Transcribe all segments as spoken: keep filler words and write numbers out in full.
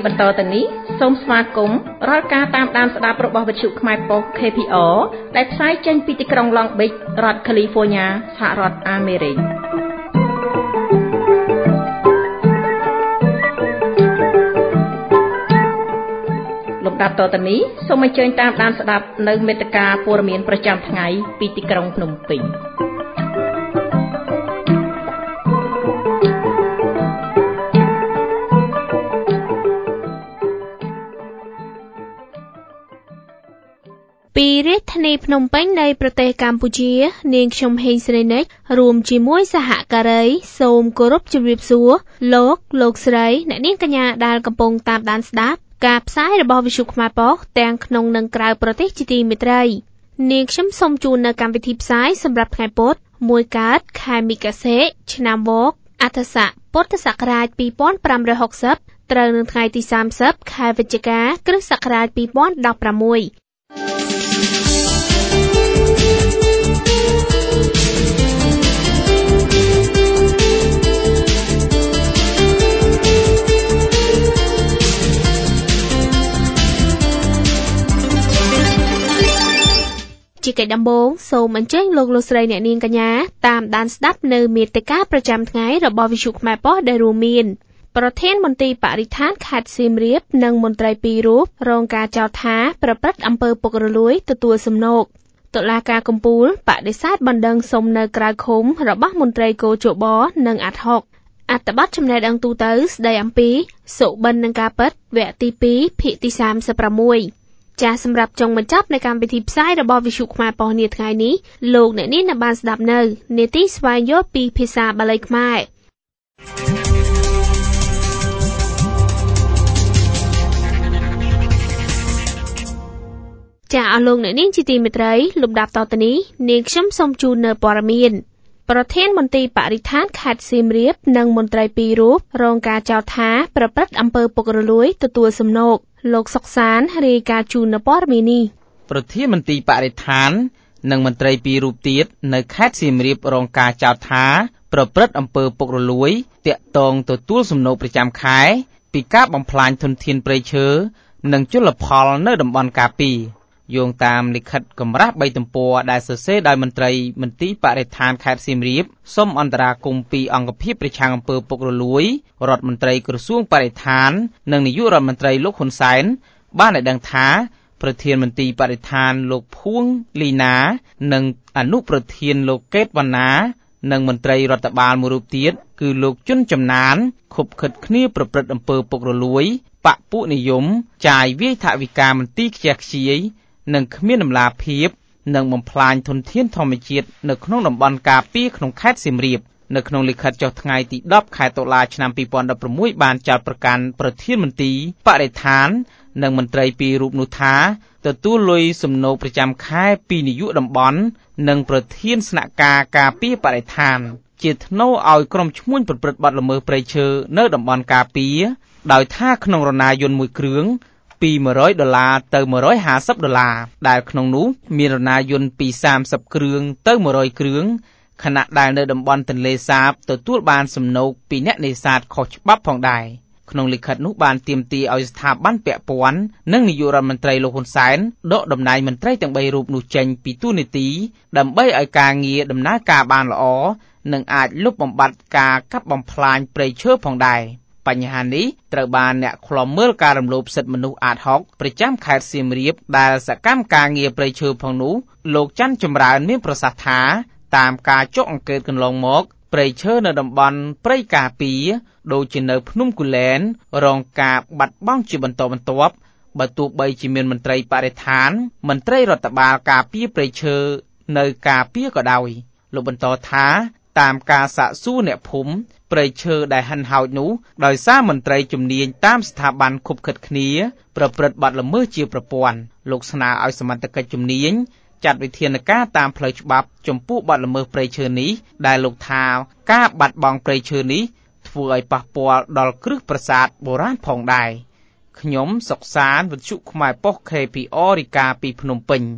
បន្តទៅនេះសូមស្វាគមន៍រាល់ការតាមដានស្ដាប់របស់វិទ្យុខ្មែរប៉ុស្តិ៍ ខេ ភី អារ ដែលផ្សាយចេញពីទីក្រុង Long Beach រដ្ឋ California សហរដ្ឋអាមេរិកលំដាប់តទៅនេះសូមអញ្ជើញតាមដានស្ដាប់នៅមេត្តាព័ត៌មានប្រចាំថ្ងៃពីទីក្រុងភ្នំពេញពីរាជធានីភ្នំពេញនៃប្រទេសកម្ពុជានាងខ្ញុំហេងស្រីនិចរួមជាមួយសហការីសូមគោរពជម្រាបសួរលោកលោកស្រីអ្នកនាងកញ្ញាដែលកំពុងតាមដានស្ដាប់ការផ្សាយរបស់វិទ្យុខ្មែរប៉ុស្តិ៍ទាំងក្នុងនិងក្រៅប្រទេសជាទីមេត្រីនាងខ្ញុំសូមជូននៅកម្មវិធីផ្សាយសម្រាប់ថ្ងៃពុធមួយកើតខែមិគសេឆ្នាំវកអដ្ឋស័កពុទ្ធសករាជពីរពាន់ប្រាំរយហកសិបត្រូវនៅថ្ងៃទីសាមសិបខែវិច្ឆិកាគ្រិស្តសករាជពីរពាន់ដប់ប្រាំមួយជាកិច្ចដំបូងសូមអញ្ជើញលោកលោកស្រីអ្នកនាងកញ្ញាតាមដានស្ដាប់នៅមេត្តាប្រចាំថ្ងៃរបស់វិទ្យុខ្មែរប៉ុស្តិ៍ដែលរួមមានប្រធានមន្ត្រីបរិស្ថានខេត្តសៀមរាបនិងមន្ត្រីពីររូបរងការចោទថាប្រព្រឹត្តអំពើពុករលួយទទួលសំណូកតុលាការកំពូលបដិសេធបណ្ដឹងសុំនៅក្រៅឃុំរបស់មន្ត្រីគោជបនិងអាត់ហុកអត្ថបទចំណេះដឹងទូទៅស្ដីអំពីសុបិននិងការពិតវគ្គទីពីរភាគទីសាមសិបប្រាំមួយចាសសម្រាប់ចុងបញ្ចប់នៃកម្មវិធីផ្សាយរបស់វិទ្យុខ្មែរប៉ុស្តិ៍នាថ្ងៃនេះលោកអ្នកនាងនឹងបានស្ដាប់នៅនាទីស្វែងយល់ពីភាសាបាលីខ្មែរចាសអស់លោកអ្នកនាងជាទីមេត្រីលំដាប់តទៅនេះនាងខ្ញុំសូមជូននៅព័ត៌មានប្រធានមន្ត្រីបរិស្ថានខេត្តសៀមរាបនិងមន្ត្រីពីររូបរងការចោទថាប្រព្រឹត្តអំពើពុករលួយទទួលសំណូកលោកសុកសានរាយការណ៍ជូននៅព័ត៌មាននេះប្រធានមន្ត្រីបរិស្ថាននិងមន្ត្រីពីររូបទៀតនៅខេត្តសៀមរាបរងការចោទថាប្រព្រឹត្តអំពើពុករលួយទាក់ទងទទួលសំណូកប្រចាំខែពីការបំផ្លាញធនធានព្រៃឈើនិងជលផលនៅតំបន់ការពីយោងតាមលិខិតកម្រាស់បីទំព័រដែលសរសេរដោយមន្ត្រីមន្ទីរបរិស្ថានខេត្តសៀមរាបសូមអន្តរាគមន៍ពីអង្គភាពប្រឆាំងអំពើពុករលួយរដ្ឋមន្ត្រីក្រសួងបរិស្ថាននិងនាយករដ្ឋមន្ត្រីលោកហ៊ុនសែនបានឲ្យដឹងថាប្រធានមន្ត្រីបរិស្ថានលោកភួងលីណានិងអនុប្រធានលោកកេតវណ្ណានិងមន្ត្រីរដ្ឋបាលមួយរូបទៀតគឺលោកជុនចំណានខុបខិតគ្នាប្រព្រឹត្តអំពើពុករលួយបកពួកនិយមចាយវាយថវិកាមន្ទីរខ្ជះខ្ជាយនិងគ្មានដំណាភាពនិងបំផ្លាញធនធានធម្មជាតិនៅក្នុងតំបន់ការពារក្នុងខេត្តសៀមរាបនៅក្នុងលិខិតចុះថ្ងៃទីដប់ខែតុលាឆ្នាំពីរពាន់ដប់ប្រាំមួយបានចោទប្រកាន់ប្រធានមន្ត្រីបរិស្ថាននិងមន្ត្រីពីររូបនោះថាទទួលលុយសំណូកប្រចាំខែពីនាយកតំបន់និងប្រធានស្នាក់ការការពារបរិស្ថានជាថ្នូរឲ្យក្រុមឈ្មួញប្រព្រឹត្តបទល្មើសព្រៃឈើនៅតំបន់ការពារដោយថាក្នុងរណាយន្តមួយគ្រឿងពីមួយរយដុល្លារទៅមួយរយហាសិបដុល្លារដែលក្នុងនោះមានរណាយន្តពីសាមសិបគ្រឿងទៅមួយរយគ្រឿងខណៈដែលនៅតំបន់ទន្លេសាបទទួលបានសំណូកពីអ្នកនេសាទខុសច្បាប់ផងដែរក្នុងលិខិតនោះបានទាមទារឲ្យស្ថាប័នពាក់ព័ន្ធនិងនាយករដ្ឋមន្ត្រីលោកហ៊ុនសែនដកតំណែងមន្ត្រីទាំងបីរូបនោះចេញពីតួនាទីដើម្បីឲ្យការងារដំណើរការបានល្អនិងអាចលុបបំបាត់ការកាប់បំផ្លាញព្រៃឈើផងដែរបញ្ហានេះត្រូវបានអ្នកឃ្លាំមើលការរំលោភសិទ្ធិមនុស្សអាតហុកប្រចាំខេត្តសៀមរាបដែលសកម្មការងារព្រៃឈើផងនោះលោកច័ន្ទចម្រើនមានប្រសាសន៍ថាតាមការចុះអង្កេតកន្លងមកព្រៃឈើនៅតំបន់ព្រៃការពារដូចជានៅភ្នំគូលែនរងការបាត់បង់ជាបន្តបន្ទាប់បើទោះបីជាមានមន្ត្រីបរិស្ថានមន្ត្រីរដ្ឋបាលការពារព្រៃឈើនៅការពារក៏ដោយលោកបន្តថាតាមការសាកសួរអ្នកភូមិព្រៃឈើដែលហិនហោចនោះដោយសារមន្ត្រីជំនាញតាមស្ថាប័នខុបខិតគ្នាប្រព្រឹត្តបទល្មើសជាប្រព័ន្ធលោកស្នើឲ្យសមត្ថកិច្ចជំនាញចាត់វិធានការតាមផ្លូវច្បាប់ចំពោះបទល្មើសព្រៃឈើនេះដែលលោកថាការបាត់បង់ព្រៃឈើនេះធ្វើឲ្យប៉ះពាល់ដល់គ្រឹះប្រាសាទបុរាណផងដែរខ្ញុំសុកសានវិទ្យុខ្មែរប៉ុស្តិ៍ ខេ ភី អារ រាយការណ៍ពីភ្នំពេញ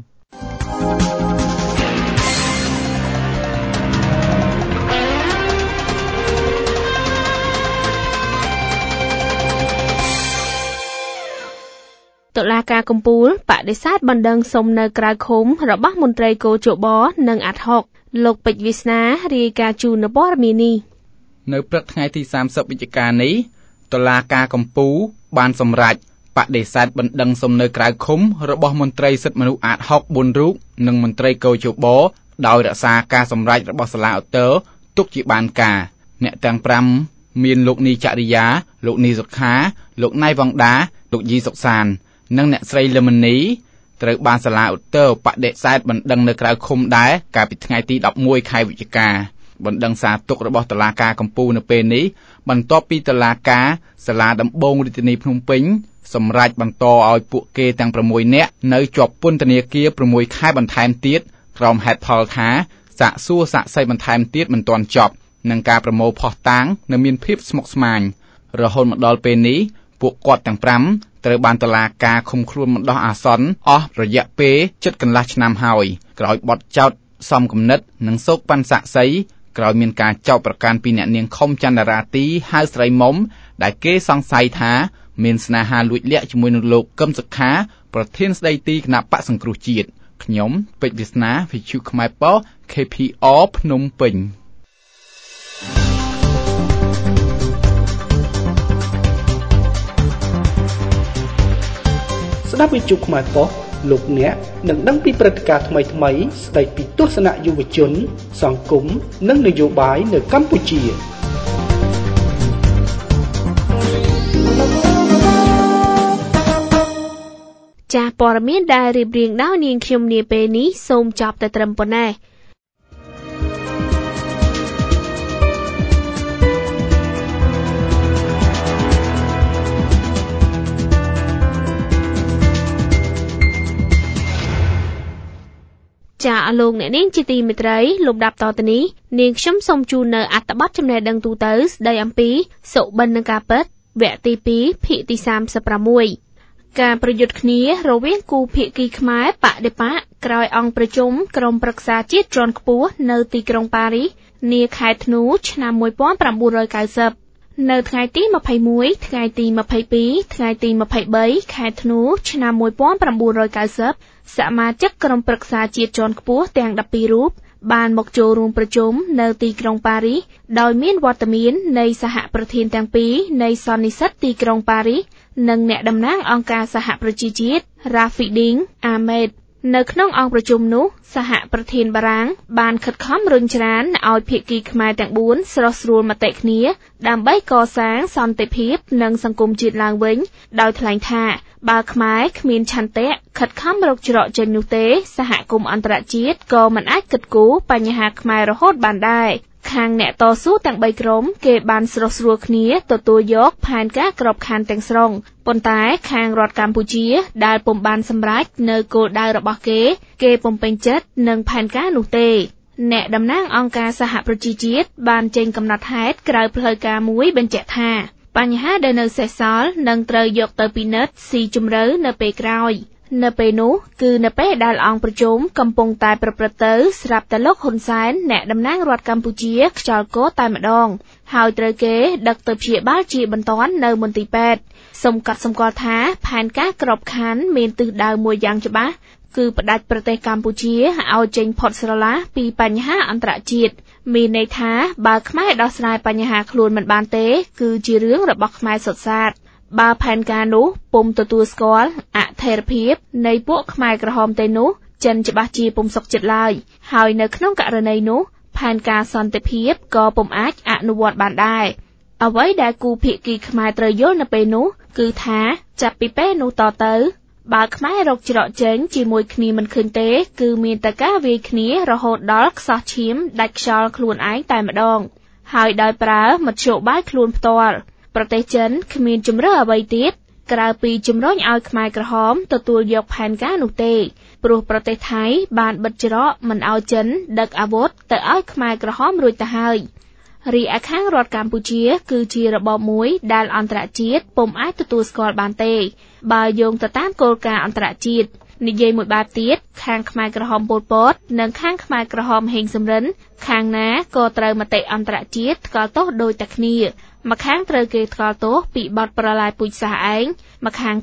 តុលាការកំពូលបដិសេធបណ្ដឹងសុំនៅក្រៅឃុំរបស់មន្ត្រីកោជបនិងអាត់ហុកលោកពេជ្រវាសនារាយការណ៍ជូនព័ត៌មាននេះនៅព្រឹកថ្ងៃទីសាមសិបវិច្ឆិកានេះតុលាការកំពូលបានសម្រេចបដិសេធបណ្ដឹងសុំនៅក្រៅឃុំរបស់មន្ត្រីសិទ្ធិមនុស្សអាតហុកបួនរូបនិងមន្ត្រីកោជបដោយរក្សាការសម្រេចរបស់សាលាឧទ្ធរទុកជាបានការអ្នកទាំងប្រាំមានលោកនីចរិយាលោកនីសុខាលោកណៃវង្ដាលោកយីសុកសាននិងអ្នកស្រីលឹមនីត្រូវបានសាលាឧទ្ធរបដិសេធបណ្ដឹងនៅក្រៅឃុំដែរកាលពីថ្ងៃទីដប់មួយខែវិច្ឆិកាបណ្ដឹងសារទុករបស់តុលាការកំពូលនៅពេលនេះបន្ទាប់ពីតុលាការសាលាដំបងរាជធានីភ្នំពេញសម្រេចបន្តឲ្យពួកគេទាំងប្រាំមួយនាក់នៅជាប់ពន្ធនាគារប្រាំមួយខែបន្ថែមទៀតក្រោមហេតុផលថាសាកសួរសាកសីបន្ថែមទៀតមិនទាន់ចប់នឹងការប្រមូលភស្តុតាងនៅមានភាពស្មុគស្មាញរហូតមកដល់ពេលនេះពួកគាត់ទាំងប្រាំត្រូវបានតុលាការឃុំខ្លួនបណ្ដោះអាសន្នអស់រយៈពេលជិតកន្លះឆ្នាំហើយក្រោយបទចោទសំគំនិតនិងសោកប៉ាន់សាក់សីក្រោយមានការចោទប្រកាន់ពីអ្នកនាងខុមចន្ទរាទីហៅស្រីមុំដែលគេសង្ស័យថាមានស្នេហាលួចលាក់ជាមួយនឹងលោកកឹមសុខាប្រធានស្ដីទីគណៈបកសង្គ្រោះជាតិខ្ញុំពេជ្រវាសនាវិទ្យុខ្មែរប៉ុស្តិ៍ ខេ ភី អារ ភ្នំពេញស្ដាប់វិទ្យុខ្មែរប៉ុស្តិ៍លោកអ្នកនឹងដឹងពីព្រឹត្តិការណ៍ថ្មីៗស្ដីពីទស្សនៈយុវជនសង្គមនិងនយោបាយនៅកម្ពុជាចាស់ព័ត៌មានដែលរៀបរៀងដោយនាងខ្ញុំនាពេលនេះសូមចប់តែត្រឹមប៉ុណ្ណេះចាអលោកអ្នកនាងជាទីមេត្រីលំដាប់តទៅនេះនាងខ្ញុំសូមជូននៅអត្ថបទចំណេះដឹងទូទៅស្ដីអំពីសុបិននិងការពិតវគ្គទីពីរភាគទីសាមសិបប្រាំមួយការប្រយុទ្ធគ្នារវាងគូភាគីខ្មែរបដិបកក្រោយអង្គប្រជុំក្រុមប្រឹក្សាជាតិជាន់ខ្ពស់នៅទីក្រុងប៉ារីសនាខែធ្នូឆ្នាំមួយពាន់ប្រាំបួនរយកៅសិបនៅថ្ងៃទីម្ភៃមួយថ្ងៃទីម្ភៃពីរថ្ងៃទីម្ភៃបីខែធ្នូឆ្នាំមួយពាន់ប្រាំបួនរយកៅសិបសមាជិកក្រុមប្រឹក្សាជាតិជាន់ខ្ពស់ទាំងដប់ពីររូបបានមកចូលរួមប្រជុំនៅទីក្រុងប៉ារីសដោយមានវត្តមាននៃសហប្រធានទាំងពីរនៃសន្និសីទទីក្រុងប៉ារីសនិងអ្នកតំណាងអង្គការសហប្រជាជាតិ Rafidin Ahmed នៅក្នុងអង្គប្រជុំនោះសហប្រធានបារាំងបានខិតខំរុញច្រានឲ្យភាគីខ្មែរទាំងបួនស្រស់ស្រួលមតិគ្នាដើម្បីកសាងសន្តិភាពនិងសង្គមជាតិឡើងវិញដោយថ្លែងថាបើខ្មែរគ្មានឆន្ទៈខិតខំរកច្រកចេញនោះទេសហគមន៍អន្តរជាតិក៏មិនអាចគិតគូរបញ្ហាខ្មែររហូតបានដែរខាងអ្នកតស៊ូទាំងបីក្រុមគេបានស្រស់ស្រួលគ្នាទទួលយកផែនការក្របខ័ណ្ឌទាំងស្រុងប៉ុន្តែខាងរដ្ឋកម្ពុជាដែលពុំបានសម្រេចនៅគោលដៅរបស់គេគេពុំពេញចិត្តនឹងផែនការនោះទេអ្នកតំណាងអង្គការសហប្រជាជាតិបានចេញកំណត់ហេតុក្រៅផ្លូវការមួយបញ្ជាក់ថាបញ្ហាដែលនៅសេសសល់នឹងត្រូវយកទៅពិនិត្យស៊ីជម្រៅនៅពេលក្រោយនៅពេលនោះគឺនៅពេលដែលអង្គប្រជុំកំពុងតែប្រព្រឹត្តទៅស្រាប់តែលោកហ៊ុនសែនអ្នកតំណាងរដ្ឋកម្ពុជាខ្យល់កោតែម្ដងហើយត្រូវគេដឹកទៅព្យាបាលជាបន្ទាន់នៅមន្ទីរពេទ្យសូមកត់សម្គាល់ថាផែនការក្របខ័ណ្ឌមានទិសដៅមួយយ៉ាងច្បាស់គឺផ្ដាច់ប្រទេសកម្ពុជាឲ្យចេញផុតស្រឡះពីបញ្ហាអន្តរជាតិមានន័យថាបើខ្មែរដោះស្រាយបញ្ហាខ្លួនមិនបានទេគឺជារឿងរបស់ខ្មែរសុទ្ធសាធបើផែនការនោះពុំទទួលស្គាល់អធិរភាពនៃពួកខ្មែរក្រហមទេនោះចិនច្បាស់ជាពុំសុខចិត្តឡើយហើយនៅក្នុងករណីនោះផែនការសន្តិភាពក៏ពុំអាចអនុវត្តបានដែរអ្វីដែលគូភាគីខ្មែរត្រូវយល់នៅពេលនោះគឺថាចាប់ពីពេលនោះតទៅបើខ្មែររកច្រកចេញជាមួយគ្នាមិនឃើញទេគឺមានតែការវាយគ្នារហូតដល់ខ្សោះឈាមដាច់ខ្យល់ខ្លួនឯងតែម្ដងហើយដោយប្រើមធ្យោបាយខ្លួនផ្ទាល់ប្រទេសចិនគ្មានជំរឿអ្វីទៀតក្រៅពីជំរុញឲ្យខ្មែរក្រហមទទួលយកផែនការនោះទេព្រោះប្រទេសថៃបានបិទច្រកមិនឲ្យចិនដឹកអាវុធទៅឲ្យខ្មែរក្រហមរួចទៅហើយរីឯខាងរដ្ឋកម្ពុជាគឺជារបបមួយដែលអន្តរជាតិពុំអាចទទួលស្គាល់បានទេបើយោងទៅតាមគោលការណ៍អន្តរជាតិនិយាយមួយបែបទៀតខាងខ្មែរក្រហមប៉ុលពតនិងខាងខ្មែរក្រហមហេងសំរិនខាងណាក៏ត្រូវមតិអន្តរជាតិថ្កោលទោសដូចតែគ្នាម្ខាងត្រូវគេថ្កោលទោសពីបទប្រឡាយពូជសាសន៍ឯងម្ខាងទៀត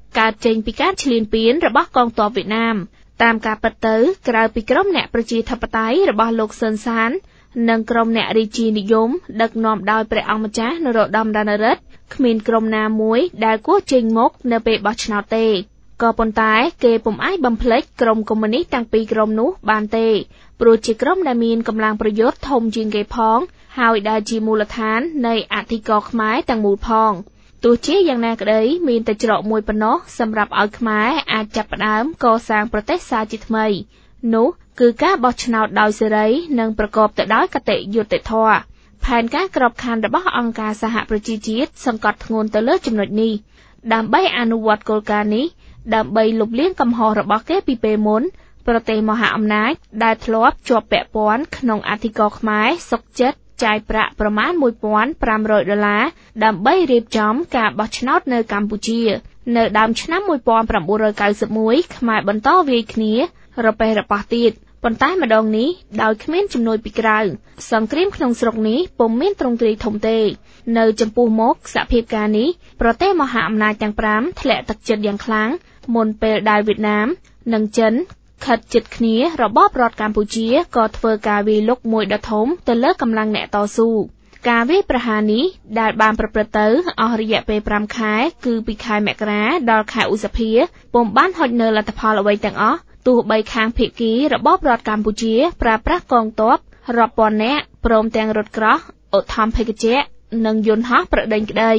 កើតចេញពីការឈ្លានពានរបស់កងទ័ពវៀតណាមតាមការពិតទៅក្រៅពីក្រុមអ្នកប្រជាធិបតេយ្យរបស់លោកស៊ុនសាននិងក្រុមអ្នករាជានិយមដឹកនាំដោយព្រះអង្គម្ចាស់នរោត្តម រណរដ្ឋគ្មានក្រុមណាមួយដែលគួរចេញមុខនៅពេលបោះឆ្នោតទេក៏ប៉ុន្តែគេពុំអាចបំភ្លេចក្រុមកុម្មុយនីសទាំងពីរក្រុមនោះបានទេព្រោះជាក្រុមដែលមានកម្លាំងប្រយុទ្ធធំជាងគេផងហើយដែលជាមូលដ្ឋាននៃអធិការខ្មែរទាំងមូលផងទោះជាយ៉ាងណាក្តីមានតែច្រកមួយប៉ុណ្ណោះសម្រាប់ឲ្យខ្មែរអាចចាប់ផ្ដើមកសាងប្រទេសសាជាថ្មីនោះគឺការបោះឆ្នោតដោយសេរីនិងប្រកបទៅដោយកតេយុត្តិធម៌ផែនការក្របខ័ណ្ឌរបស់អង្គការសហប្រជាជាតិសង្កត់ធ្ងន់ទៅលើចំណុចនេះដើម្បីអនុវត្តគោលការណ៍នេះដើម្បីលុបលាងកំហុសរបស់គេពីពេលមុនប្រទេសមហាអំណាចដែលធ្លាប់ជាប់ពាក់ព័ន្ធក្នុងអធិការខ្មែរសុកចិត្តចាយប្រាក់ប្រមាណមួយពាន់ប្រាំរយដុល្លារដើម្បីរៀបចំការបោះឆ្នោតនៅកម្ពុជានៅដើមឆ្នាំmột nghìn chín trăm chín mươi mốtខ្មែរបន្តវាយគ្នារប៉េះរប៉ោះទៀតប៉ុន្តែម្ដងនេះដោយគ្មានជំនួយពីក្រៅសង្គ្រាមក្នុងស្រុកនេះពុំមានទ្រង់ទ្រាយធំទេនៅចំពោះមុខសភាពការនេះប្រទេសមហាអំណាចទាំងប្រាំធ្លាក់ទឹកចិត្តយ៉ាងខ្លាំងមុនពេលដែលវៀតណាមនិងចិនខិតជិតគ្នារបបរដ្ឋកម្ពុជាក៏ធ្វើការវាយលុកមួយដ៏ធំទៅលើកម្លាំងអ្នកតស៊ូការវាយប្រហារនេះដែលបានប្រព្រឹត្តទៅអស់រយៈពេលប្រាំខែគឺពីខែមករាដល់ខែឧសភាពុំបានហុចនៅលទ្ធផលអ្វីទាំងអស់ទោះបីខាងភាគីរបបរដ្ឋកម្ពុជាប្រើប្រាស់កងទ័ពរាប់ពាន់នាក់ព្រមទាំងរថក្រោះឧទ្ធម្ភាគចក្រនិងយន្តហោះប្រដេញក្តី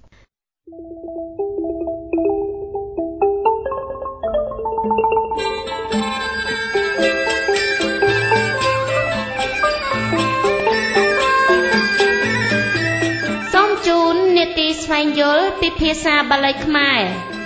សូមជូននីតិស្វែងយល់ពីភាសាបាលីខ្មែរ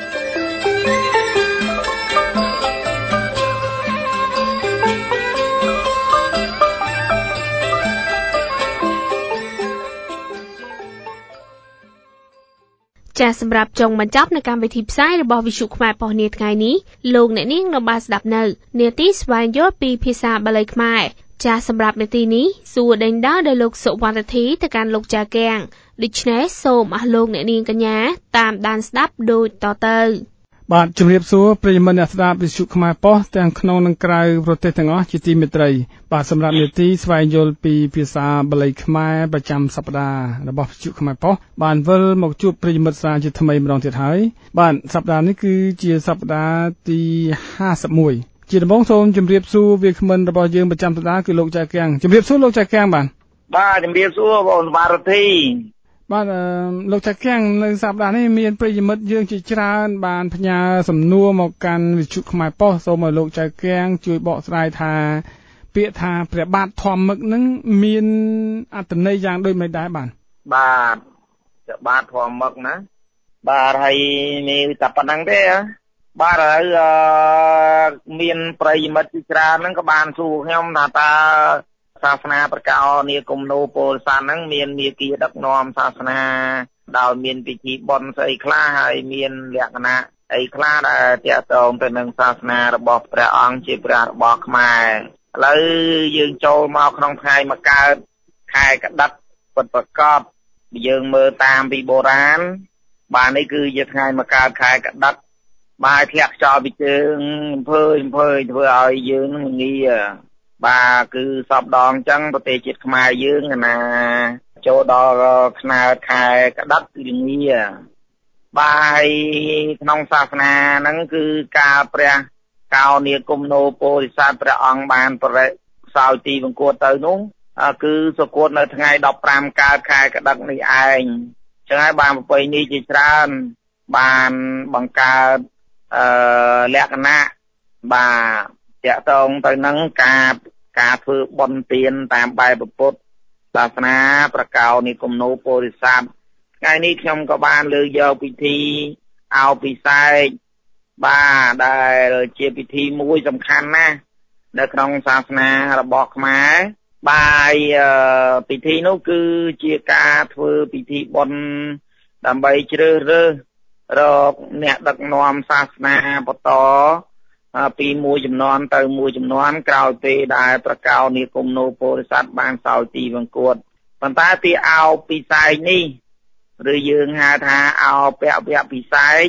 ចាសសម្រាប់ចុងបញ្ចប់នៃកម្មវិធីផ្សាយរបស់វិទ្យុខ្មែរប៉ុស្តិ៍នាថ្ងៃនេះលោកអ្នកនាងនៅបានស្ដាប់នៅនាទីស្វែងយល់ពីភាសាបាលីខ្មែរចាសសម្រាប់នាទីនេះសួរដេញដោលដោយលោកសុវណ្ណធីទៅកាន់លោកចាកៀងដូច្នេះសូមអស់លោកអ្នកនាងកញ្ញាតាមដានស្ដាប់ដូចតទៅបាទជំរាបសួរប្រិយមិត្តអ្នកស្ដាប់វិទ្យុខ្មែរប៉ុស្តិ៍ទាំងក្នុងនិងក្រៅប្រទេសទាំងអស់ជាទីមេត្រីបាទសម្រាប់នាទីស្វែងយល់ពីភាសាបាលីខ្មែរប្រចាំសប្ដាហ៍របស់វិទ្យុខ្មែរប៉ុស្តិ៍បានវិលមកជួបប្រិយមិត្តស្ដាប់ជាថ្មីម្ដងទៀតហើយបាទសប្ដាហ៍នេះគឺជាសប្ដាហ៍ទីห้าสิบเอ็ดជាដំបូងសូមជម្រាបសួរវាគ្មិនរបស់យើងប្រចាំសប្ដាហ៍គឺលោកចាកៀងជម្រាបសួរលោកចាកៀងបាទបាទជម្រាបសួរបងវរធីបាទលោកចាកៀងនៅសប្តាហ៍នេះមានប្រិយមិត្តយើងជាច្រើនបានផ្ញើសំណួរមកកាន់វិទ្យុខ្មែរប៉ុស្តិ៍សូមឲ្យលោកចាកៀងជួយបកស្រាយថាពាក្យថាព្រះបាទធម្មឹកនឹងមានអត្ថន័យយ៉ាងដូចម្តេចដែរបាទបាទព្រះបាទធម្មឹកណាបាទហើយមានតែប៉ុណ្្នឹងទេបាទហើយមានប្រិយមិត្តជាច្រើនហ្នឹងក៏បានសួរខ្ញុំថាតើសាសនាប្រកោនីគមនោពលសានហ្នឹងមានមាគ៌ាដឹកនាំសាសនាដោយមានពិធីបុណ្យស្អីខ្លះហើយមានលក្ខណៈអីខ្លះដែលទាក់ទងទៅនឹងសាសនារបស់ព្រះអង្គជាព្រះរបស់ខ្មែរឥឡូវយើងចូលមកក្នុងថ្ងៃមកកើតខែកដិកពិតប្រាកដយើងមើលតាមពីបុរាណបាទនេះគឺជាថ្ងៃមកកើតខែកដិកបាទធ្លាក់ខ្យល់ពីជើងអំភើយអំភើយធ្វើឲ្យយើងនឹងងាបាទគឺសពដងអញ្ចឹងប្រទេសជាតិខ្មែរយើងណាចូលដល់ខ្នើតខែកដិកគឺងាបាទក្នុងសាសនាហ្នឹងគឺការព្រះកោនីគមនោពោធិសត្វព្រះអង្គបានប្រែសោយទីវង្គតទៅនោះគឺសុគតនៅថ្ងៃដប់ប្រាំកើតខែកដិកនេះឯងអញ្ចឹងហើយបានប្រពៃណីជាច្រើនបានបង្កើតអឺលក្ខណៈបាទតាក់ទងទៅនឹងការការធ្វើបុណ្យទានតាមបែបពុទ្ធសាសនាប្រកោនីគមនោពោធិសត្វថ្ងៃនេះខ្ញុំក៏បានលើកយកពិធីអោពិសេសបាទដែលជាពិធីមួយសំខាន់ណាស់នៅក្នុងសាសនារបស់ខ្មែរបាទពិធីនោះគឺជាការធ្វើពិធីបុណ្យដើម្បីជ្រើសរើសរកអ្នកដឹកនាំសាសនាបន្តពីមួយចំនួនទៅមួយចំនួនក្រោយពេលដែលប្រកោនីគមនោពោធិសត្វបានសោយទីវង្គតប៉ុន្តែពីអោពិសេសនេះឬយើងហៅថាអោពវពិសេស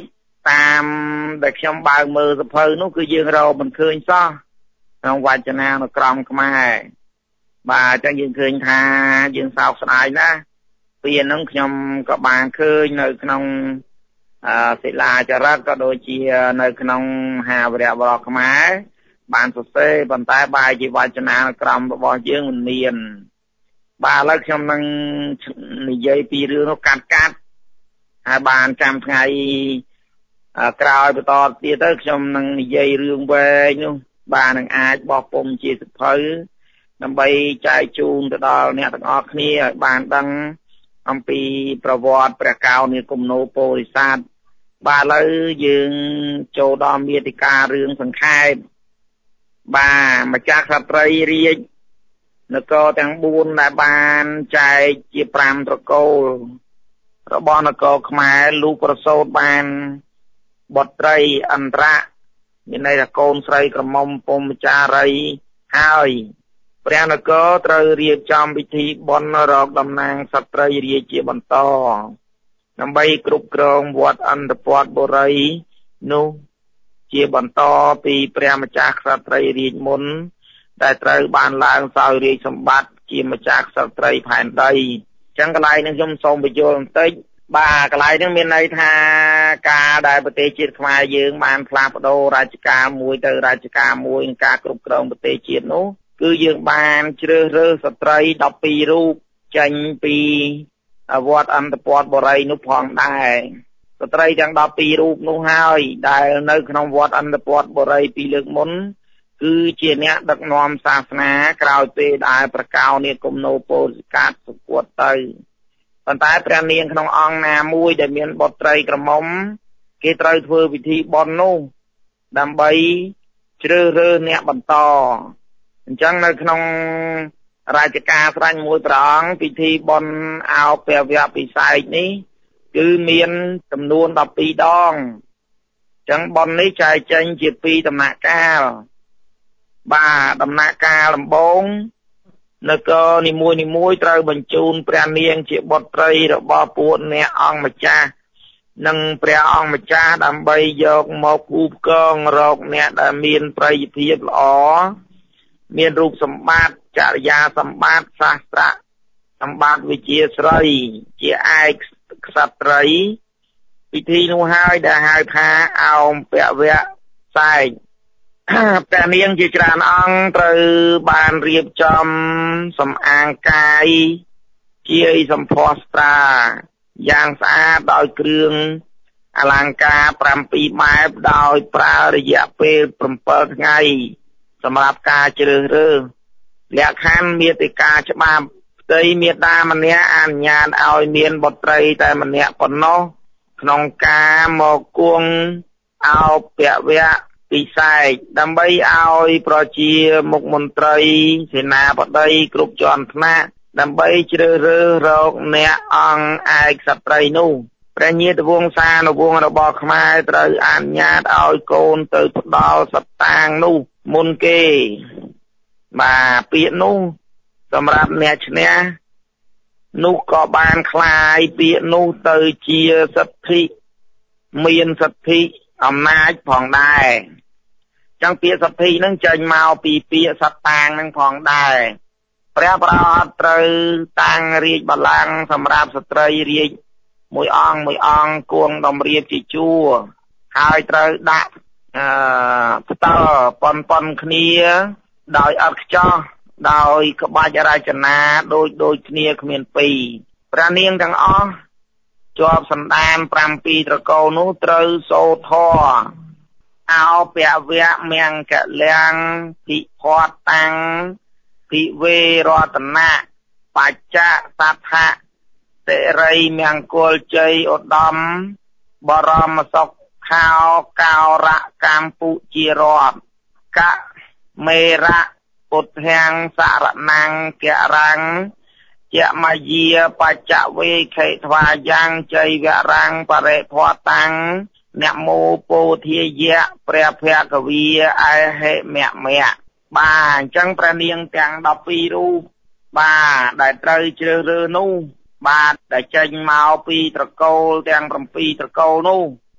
តាមដែលខ្ញុំបើកមើលសភៅនោះគឺយើងរកមិនឃើញសោះក្នុងវចនានុក្រមខ្មែរបាទអញ្ចឹងយើងឃើញថាយើងសោកស្ដាយណាស់ពីហ្នឹងខ្ញុំក៏បានឃើញនៅក្នុងអឺសិលាចារឹកក៏ដូចជានៅក្នុងមហាវីរៈបុរសខ្មែរបានសរសេរប៉ុន្តែបែរជាវចនានុក្រមរបស់យើងមិនមានបាទឥឡូវខ្ញុំនឹងនិយាយពីរឿងនោះកាត់កាត់ហើយបានចាំថ្ងៃក្រោយបន្តទៀតទៅខ្ញុំនឹងនិយាយរឿងវែងនោះបាទនឹងអាចបោះពុម្ពជាសភៅដើម្បីចែកជូនទៅដល់អ្នកទាំងអស់គ្នាឲ្យបានដឹងអំពីប្រវត្តិព្រះកោណីគំនោពោធិសត្វបាទឥឡូវយើងចូលដល់មាតិការឿងសង្ខេបបាទម្ចាស់ក្សត្រីរាជនគរទាំងបួនដែលបានចែកជាប្រាំត្រកូលរបស់នគរខ្មែរលូកប្រសូតបានបុត្រីអន្តរៈមានន័យថាកូនស្រីក្រមុំពុំចារីហើយព្រះនគរត្រូវរៀបចំពិធីបុណ្យរកតំណាងសត្រីរាជជាបន្តដើម្បីគ្រប់គ្រងវត្តអន្តពតបុរីនោះជាបន្តពីព្រះម្ចាស់ក្សត្រីរាជមុនដែលត្រូវបានឡើងសោយរាជសម្បត្តិជាម្ចាស់ក្សត្រីផែនដីអញ្ចឹងកន្លែងនេះខ្ញុំសូមបញ្យល់បន្តិចបាទកន្លែងនេះមានន័យថាការដែលប្រទេសជាតិខ្មែរយើងបានផ្លាស់ប្ដូររាជការមួយទៅរាជការមួយក្នុងការគ្រប់គ្រងប្រទេសជាតិនោះគឺយើងបានជ្រើសរើសស្ត្រីដប់ពីររូបចេញពីវត្តអន្តពតបុរីនោះផងដែរស្ត្រីទាំងដប់ពីររូបនោះហើយដែលនៅក្នុងវត្តអន្តពតបុរីពីលើកមុនគឺជាអ្នកដឹកនាំសាសនាក្រោយពេលដែលប្រកោណីគំនោពោធិសត្វសុគតទៅប៉ុន្តែព្រះនាងក្នុងអង្គណាមួយដែលមានបុត្រីក្រមុំគេត្រូវធ្វើពិធីបុណ្យនោះដើម្បីជ្រើសរើសអ្នកបន្តអញ្ចឹងនៅក្នុងរាជការស្រាញ់មួយព្រះអង្គពិធីបុណ្យអោពវៈពិសេសនេះគឺមានចំនួនដប់ពីរដងអញ្ចឹងបុណ្យនេះចែកចេញជាពីរដំណាក់កាលបាទដំណាក់កាលដំបូងនគរនីមួយនីមួយត្រូវបញ្ជូនព្រះនាងជាបុត្រីរបស់ពួកអ្នកអង្គម្ចាស់និងព្រះអង្គម្ចាស់ដើម្បីយកមកគូផ្គងរកអ្នកដែលមានប្រយោជន៍ភាពល្អមានរូបសម្បត្តិចរិយាសម្បត្តិសាស្ត្រសម្បត្តិវិជ្ជាស្រីជាឯកក្សត្រីពិធីនោះហើយដែលហៅថាអោមពវៈសែកព្រះនាងជាច្រើនអង្គត្រូវបានរៀបចំសម្អាងកាយជាសម្ផស្សស្ត្រាយ៉ាងស្អាតដោយគ្រឿងអលង្ការប្រាំពីរបែបដោយប្រើរយៈពេល7ថ្ងៃសម្រាប់ការជ្រើសរើសលក្ខខណ្ឌមាតិកាច្បាប់ផ្ទៃមេតាម្នាក់អនុញ្ញាតឲ្យមានបុត្រីតែម្នាក់ប៉ុណ្ណោះក្នុងការមកគង់អោពវៈពិសេសដើម្បីឲ្យប្រជាមុខមន្ត្រីសេនាបតីគ្រប់ជាន់ថ្នាក់ដើម្បីជ្រើសរើសរកអ្នកអង្គឯកក្សត្រីនោះព្រះញាតិវង្សានុវង្សរបស់ខ្មែរត្រូវអនុញ្ញាតឲ្យកូនទៅផ្ដល់សត្តាងនោះមុនគេបាទពាក្យនោះសម្រាប់អ្នកឈ្នះនោះក៏បានคล้ายពាក្យនោះទៅជាសិទ្ធិមានសិទ្ធិអំណាចផងដែរចឹងពាក្យសិទ្ធិហ្នឹងចេញមកពីពាក្យសត្តាងហ្នឹងផងដែរព្រះប្រោតត្រូវតាំងរាជបល្ល័ង្កសម្រាប់ស្ត្រីរាជមួយអង្គមួយអង្គគួងដំរៀបជាជួរហើយត្រូវដាក់អឺផ្តល់ប៉ុនប៉ុនគ្នាដោយអត់ខ្ចោះដោយក្បាច់រចនាដូចដូចគ្នាគ្មានពីរព្រះនាងទាំងអស់ជាប់សន្តាន7ត្រកូលនោះត្រូវសូត្រធម៌អោពវៈមង្គលាំងភិផតតាំងភិវេរតនៈបច្ចៈសដ្ឋៈសិរីមង្គលជ័យឧត្តមបរមសុខខោកោរៈកម្ពុជារដ្ឋកមេរៈពុទ្ធាំងសរណੰករាំងយមយាបច្ចវេខេថ្វាយ៉ាងជ័យវរាំងបរិភ័តាំងនមោពោធាយៈព្រះភគវីអេហិមមៈបាទអញ្ចឹងព្រះនាងទាំងដប់ពីររូបបាទដែលត្រូវជ្រើសរើសនោះបាទដែលចេញមកពីត្រកូលទាំង7ត្រកូលនោះ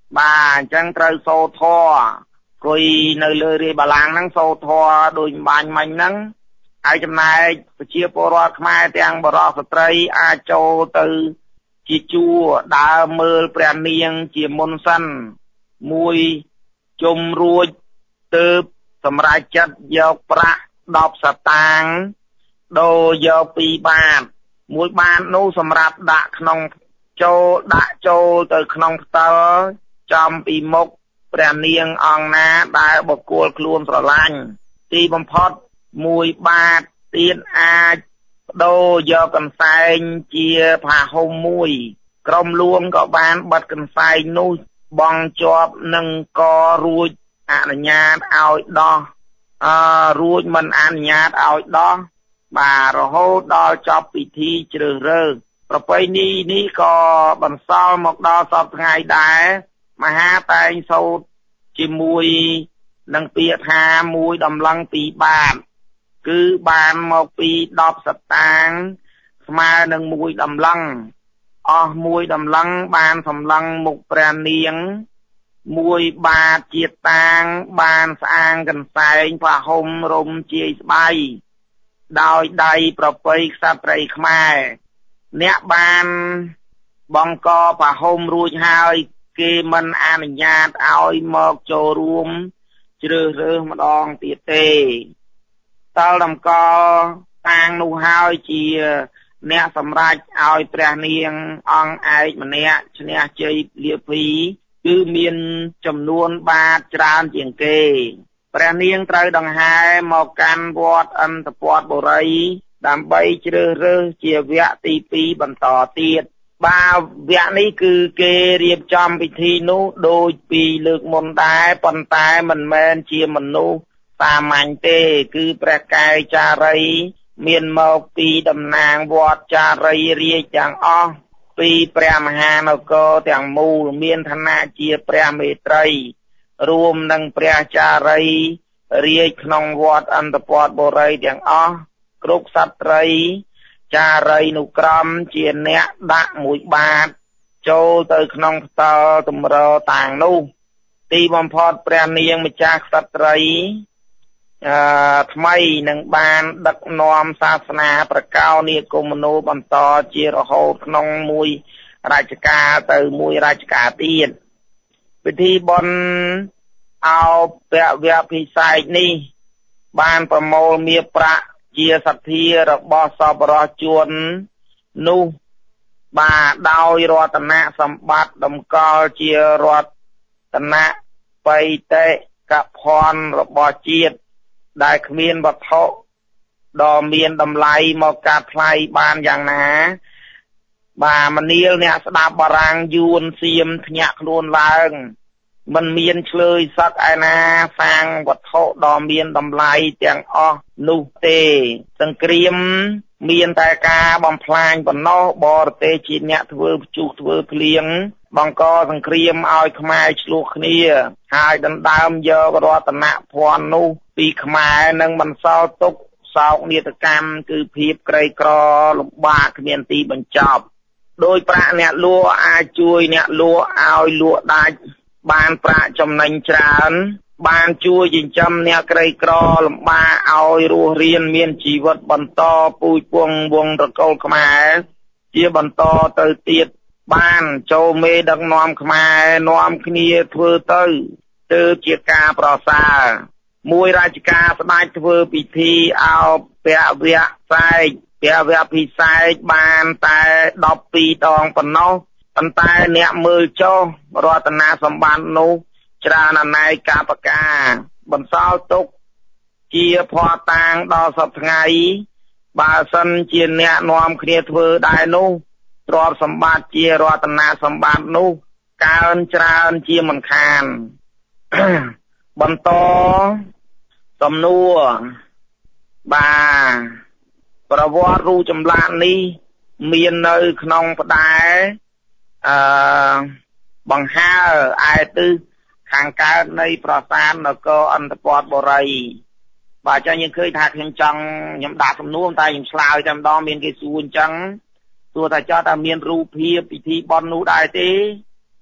បាទអញ្ចឹងត្រូវសូត្រធម៌គួយនៅលើរាយបល្ល័ង្កហ្នឹងសូត្រធម៌ដូចបាញ់មិញហ្នឹងហើយចំណែកប្រជាពលរដ្ឋខ្មែរទាំងបរិសុទ្ធស្ត្រីអាចចូលទៅជាជួរដើរមើលព្រះនាងជាមុនសិនមួយជុំរួចទើបសម្រេចចិត្តយកប្រាក់ដប់សតាងដូរយកពីរបាតមួយបាតនោះសម្រាប់ដាក់ក្នុងចូលដាក់ចូលទៅក្នុងផ្តិលចំពីមុខព្រះនាងអង្គណាដែលបុគ្គលខ្លួនស្រឡាញ់ទីបំផុតមួយបាតទៀតអាចបដូរយកកន្សែងជាผ้าห่មមួយក្រុមលួងក៏បានបិទកន្សែងនោះបង់ជាប់នឹងករួចអនុញ្ញាតឲ្យដោះអឺរួចមិនអនុញ្ញាតឲ្យដោះបាទរហូតដល់ចប់ពិធីជ្រើសរើសប្រពៃណីនេះក៏បន្សល់មកដល់សពថ្ងៃដែរមហាតែងសូត្រជាមួយនឹងពាក្យថាមួយដំឡឹងពីរបាតគឺបានមកពីដប់សតាងស្មើនឹងមួយដំឡឹងអស់មួយដំឡឹងបានសម្លឹងមុខព្រះនាងមួយបាតជាតាងបានស្អាងកន្សែងผ้าห่មរំជាយស្បៃដោយដៃប្រពៃក្សត្រីខ្មែរអ្នកបានបង្កผ้าห่មរួចហើយគេមិនអនុញ្ញាតឲ្យមកចូលរួមជ្រើសរើសម្ដងទៀតទេតលតម្កល់តាងនោះហើយជាអ្នកសម្រេចឲ្យព្រះនាងអង្គឯកម្នាក់ឈ្នះជ័យលាភីគឺមានចំនួនបាតច្រើនជាងគេព្រះនាងត្រូវដង្ហែមកកាន់វត្តអន្តពតបុរីដើម្បីជ្រើសរើសជាវគ្គទីពីរបន្តទៀតបាទវគ្គនេះគឺគេរៀបចំពិធីនោះដូចពីលើកមុនដែរប៉ុន្តែមិនមែនជាមនុស្សសាមញ្ញទេគឺព្រះកាយចារីមានមកពីតំណាងវត្តចារីរាជទាំងអស់ពីព្រះមហានគរទាំងមូលមានឋានៈជាព្រះមេត្រីរួមនឹងព្រះចារីរាជក្នុងវត្តអន្តពតបុរីទាំងអស់គ្រប់សត្វត្រីចារីនុក្រមជាអ្នកដាក់មួយបាតចូលទៅក្នុងផ្តិលតម្រតាងនោះទីបំផុតព្រះនាងម្ចាស់ក្សត្រីអឺថ្មីនឹងបានដឹកនាំសាសនាប្រកោនិគមនោបន្តជារហូតក្នុងមួយរជ្ជកាលទៅមួយរជ្ជកាលទៀតពិធីបុណ្យអោពវភិសេកនេះបានប្រមូលមាសប្រាក់ជាសទ្ធារបស់សពរស់ជួននោះបាទដោយរតនសម្បត្តិតម្កល់ជារតនបៃតេកភ័ណ្ឌរបស់ជាតិដែលគ្មានវត្ថុដ៏មានតម្លៃមកកាត់ថ្លៃបានយ៉ាងណាបាទមនាលអ្នកស្ដាប់បារាំងយួនសៀមធ្ញាក់ខ្លួនឡើងមិនមានឆ្លើយសឹកឯណាសាងវត្ថុដ៏មានតម្លៃទាំងអស់នោះទេសង្គ្រាមមានតែការបំផ្លាញប៉ុណ្ណោះបរទេសជាអ្នកធ្វើព្យុះធ្វើភ្លៀងបង្កសង្គ្រាមឲ្យខ្មែរឆ្លោះគ្នាហើយដណ្ដើមយករតនភ័ណ្ឌនោះពីខ្មែរនឹងបន្សល់ទុកសោកនាដកម្មគឺភាពក្រីក្រលំបាកគ្មានទីបញ្ចប់ដោយប្រាក់អ្នកលក់អាចជួយអ្នកលក់ឲ្យលក់ដាច់បានប្រាក់ចំណេញច្រើនបានជួយចិញ្ចឹមអ្នកក្រីក្រលំបាកឲ្យរស់រានមានជីវិតបន្តពូជពង្សវង្សត្រកូលខ្មែរជាបន្តទៅទៀតបានចូលមេដឹកនាំខ្មែរនាំគ្នាធ្វើទៅទើបជាការប្រសើរមួយរាជការស្ដេចធ្វើពិធីអោពវសេកពវភិសេកបានតែដប់ពីរដងប៉ុណ្ណោះប៉ុន្តែអ្នកមើលចុះរតនសម្បត្តិនោះច្រើនអនេកប្រការបន្សល់ទុកជាភ័ស្តុតាងដល់សពថ្ងៃបើសិនជាអ្នកនាំគ្នាធ្វើដែរនោះទ្រព្យសម្បត្តិជារតនសម្បត្តិនោះកើនច្រើនជាមិនខានបន្តសំណួរបាទប្រវត្តិរូបចម្លាក់នេះមាននៅក្នុងផ្តែរអឺបង្ហើរឯទិសខាងកើតនៃប្រាសាទនគរអន្តពតបុរីបាទអញ្ចឹងយើងឃើញថាខ្ញុំចង់ខ្ញុំដាក់សំណួរតែខ្ញុំឆ្លើយតែម្ដងមានគេសួរអញ្ចឹងសួរថាចោះតើមានរូបភាពពិធីបុណ្យនោះដែរទេ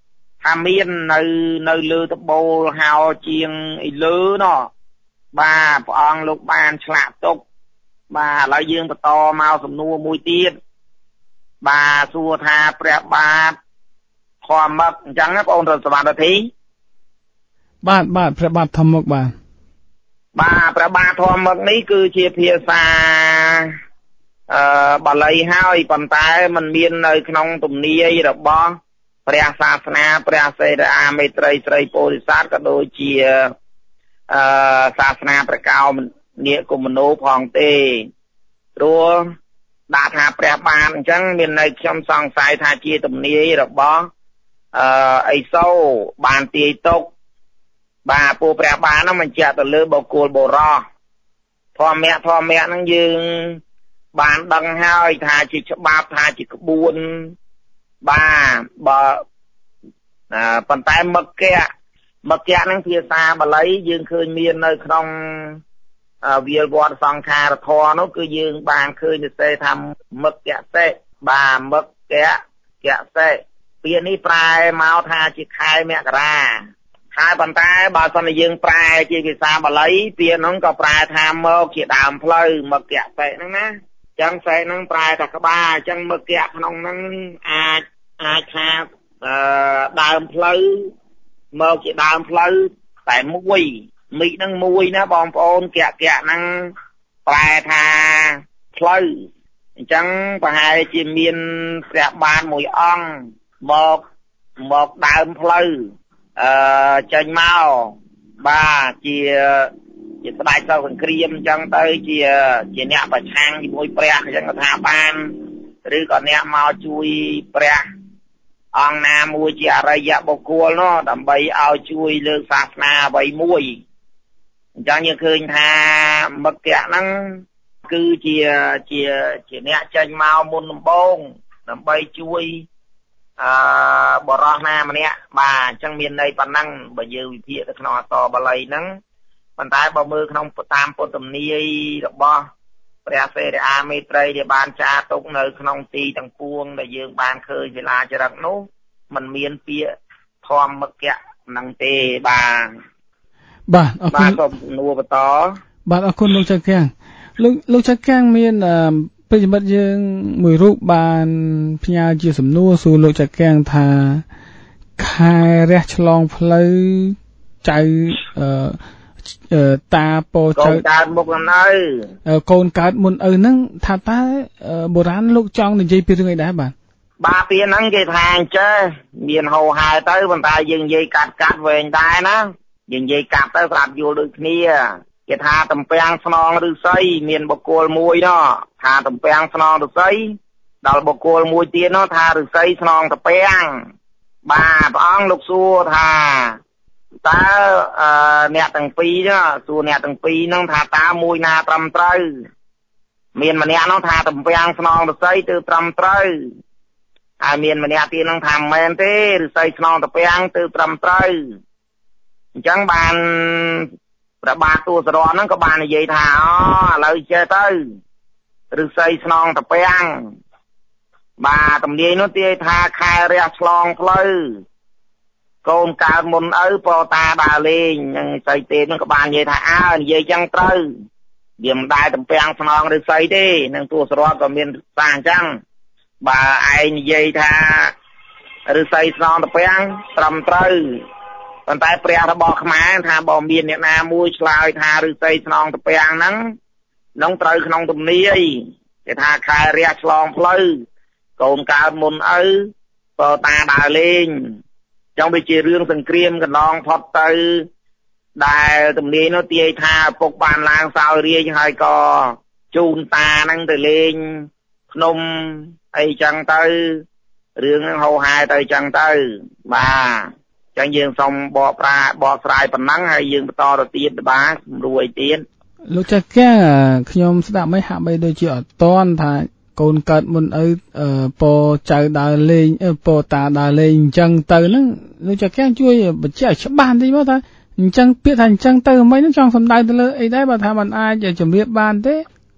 ថាមាននៅនៅលើតបូលហៅជាងអីលើណោះបាទព្រះអង្គលោកបានឆ្លាក់ទុកបាទឥឡូវយើងបន្តមកសំណួរមួយទៀតបាទសួរថាព្រះបាទធម្មឹកអញ្ចឹងណាបងប្អូនសវណ្ណធីបាទបាទព្រះបាទធម្មឹកបាទបាទព្រះបាទធម្មឹកនេះគឺជាភាសាអឺបាលីហើយប៉ុន្តែมันមាននៅក្នុងទំនាយរបស់ព្រះសាសនាព្រះសេរអាមេត្រីស្រីពោធិសត្វក៏ដូចជាអឺសាសនាព្រះកោនិកុមនោផងទេព្រោះដាក់ថាព្រះបាទអញ្ចឹងមាននៅខ្ញុំសង្ស័យថាជាទំនាយរបស់អឺអីសូរបានទាយទុកបាទពូព្រះបាទហ្នឹងបញ្ជាក់ទៅលើបុគ្គលបុរសធម្មៈធម្មៈហ្នឹងយើងបានដឹងហើយថាជាច្បាប់ថាជាក្បួនបាទបើប៉ុន្តែមគ្គៈមគ្គៈហ្នឹងភាសាបាលីយើងឃើញមាននៅក្នុងវាលវត្តសង្ខារធម៌នោះគឺយើងបានឃើញទៅថាមគ្គៈសេបាទមគ្គៈកៈសេពាក្យនេះប្រែមកថាជាខែមករាហើយប៉ុន្តែបើសិនជាយើងប្រែជាភាសាបាលីពាក្យហ្នឹងក៏ប្រែថាមកជាដើមផ្លូវមគ្គៈសេហ្នឹងណាអញ្ចឹងសេហ្នឹងប្រែថាក្បាលអញ្ចឹងមគ្គៈក្នុងហ្នឹងអាចអាចថាអឺដើមផ្លូវមកជាដើមផ្លូវតែមួយមីកហ្នឹងមួយណាបងប្អូនកៈកៈហ្នឹងប្រែថាផ្លូវអញ្ចឹងប្រហែលជាមានព្រះបាទមួយអង្គមកមកដើមផ្លូវអឺចេញមកបាទជាជាស្ដេចទៅសង្គ្រាមអញ្ចឹងទៅជាជាអ្នកប្រឆាំងជាមួយព្រះអញ្ចឹងថាបានឬក៏អ្នកមកជួយព្រះអង្គណាមួយជាអរិយបុគ្គលនោះដើម្បីឲ្យជួយលើកសាសនាអ្វីមួយអញ្ចឹងយើងឃើញថាមគ្គៈហ្នឹងគឺជាជាជាអ្នកចេញមកមុនដំបូងដើម្បីជួយអឺបរោះណាម្នាក់បាទអញ្ចឹងមានន័យប៉ុណ្ណឹងបើយើងវិភាគទៅក្នុងអក្សរបាលីហ្នឹងប៉ុន្តែបើមើលក្នុងតាមពុទ្ធទំនាយរបស់ព្រះសេរអាមេត្រីដែលបានចារទុកនៅក្នុងទីទាំងពួងដែលយើងបានឃើញវិលាចរិតនោះมันមានពាក្យធម្មមគ្គៈហ្នឹងទេបាទបាទអរគុណបាទសូមនួរបន្តបាទអរគុណលោកចៅកាំងលោកលោកចៅកាំងមានប្រិយមិត្តយើងមួយរូបបានផ្ញើជាសំណួរសួរលោកចៅកាំងថាខែរះឆ្លងផ្លូវចៅអឺតាពោចៅកូនកើតមុខនឹងឪកូនកើតមុនឪហ្នឹងថាតើបុរាណលោកចង់និយាយពីរឿងអីដែរបាទបាទពីហ្នឹងគេថាអញ្ចេះមានហោហែទៅប៉ុន្តែយើងនិយាយកាត់កាត់វែងដែរណាយើងនិយាយកាត់ទៅស្រាប់យល់ដូចគ្នាគេថាតំពាំងស្នងឫស្សីមានបុគ្គលមួយណោះថាតំពាំងស្នងឫស្សីដល់បុគ្គលមួយទៀតនោះថាឫស្សីស្នងតំពាំងបាទព្រះអង្គលោកសួរថាតើអ្នកទាំងពីរណាសួរអ្នកទាំងពីរហ្នឹងថាតើមួយណាត្រឹមត្រូវមានម្នាក់ហ្នឹងថាតំពាំងស្នងឫស្សីទើបត្រឹមត្រូវហើយមានម្នាក់ទៀតហ្នឹងថាមិនមែនទេឫស្សីស្នងតំពាំងទើបត្រឹមត្រូវអញ្ចឹងបានព្រះបាទទូសរណហ្នឹងក៏បាននិយាយថាអូឥឡូវចេះទៅឫស្សីស្នងតំពាំងបាទទំនាយនោះទាយថាខែរះឆ្លងផ្លូវកូនកើតមុនឪប៉តាដើរលេងហ្នឹងស្អីទេហ្នឹងក៏បាននិយាយថាអើនិយាយចឹងត្រូវវាមិនដែលតំពាំងស្នងឫស្សីទេនឹងទូសរណក៏មានសារអញ្ចឹងបើឯងនិយាយថាឫស្សីស្នងតំពាំងត្រឹមត្រូវប៉ុន្តែព្រះរបស់ខ្មែរថាបើមានអ្នកណាមួយឆ្លើយថាឫស្សីស្នងតំពាំងហ្នឹងនឹងត្រូវក្នុងទំនាយគេថាខែរះឆ្លងផ្លូវកូនកើតមុនឪប៉តាដើរលេងចង់វាជារឿងសង្គ្រាមកណ្ដងផុតទៅដែលទំនាយនោះទាយថាពុកបានឡើងសោយរាជហើយក៏ជូនតាហ្នឹងទៅលេងភ្នំអីចឹងទៅរឿងហ្នឹងហោហែទៅចឹងទៅបាទចឹងយើងសូមបកប្រាបកស្រាយប៉ុណ្ណឹងហើយយើងបន្តទៅទៀតបាទស្រួលទៀតលោកចាស់កាខ្ញុំស្ដាប់មិនហាក់បីដូចជាអត់តន់ថាកូនកើតមុនឪពចៅដើរលេងពតាដើរលេងអញ្ចឹងទៅហ្នឹងលោកចាស់កាជួយបញ្ជាក់ច្បាស់បន្តិចមកថាអញ្ចឹងពាក្យថាអញ្ចឹងទៅមិនហ្នឹងចង់សំដៅទៅលើអីដែរបើថាมันអាចជំរាបបានទេ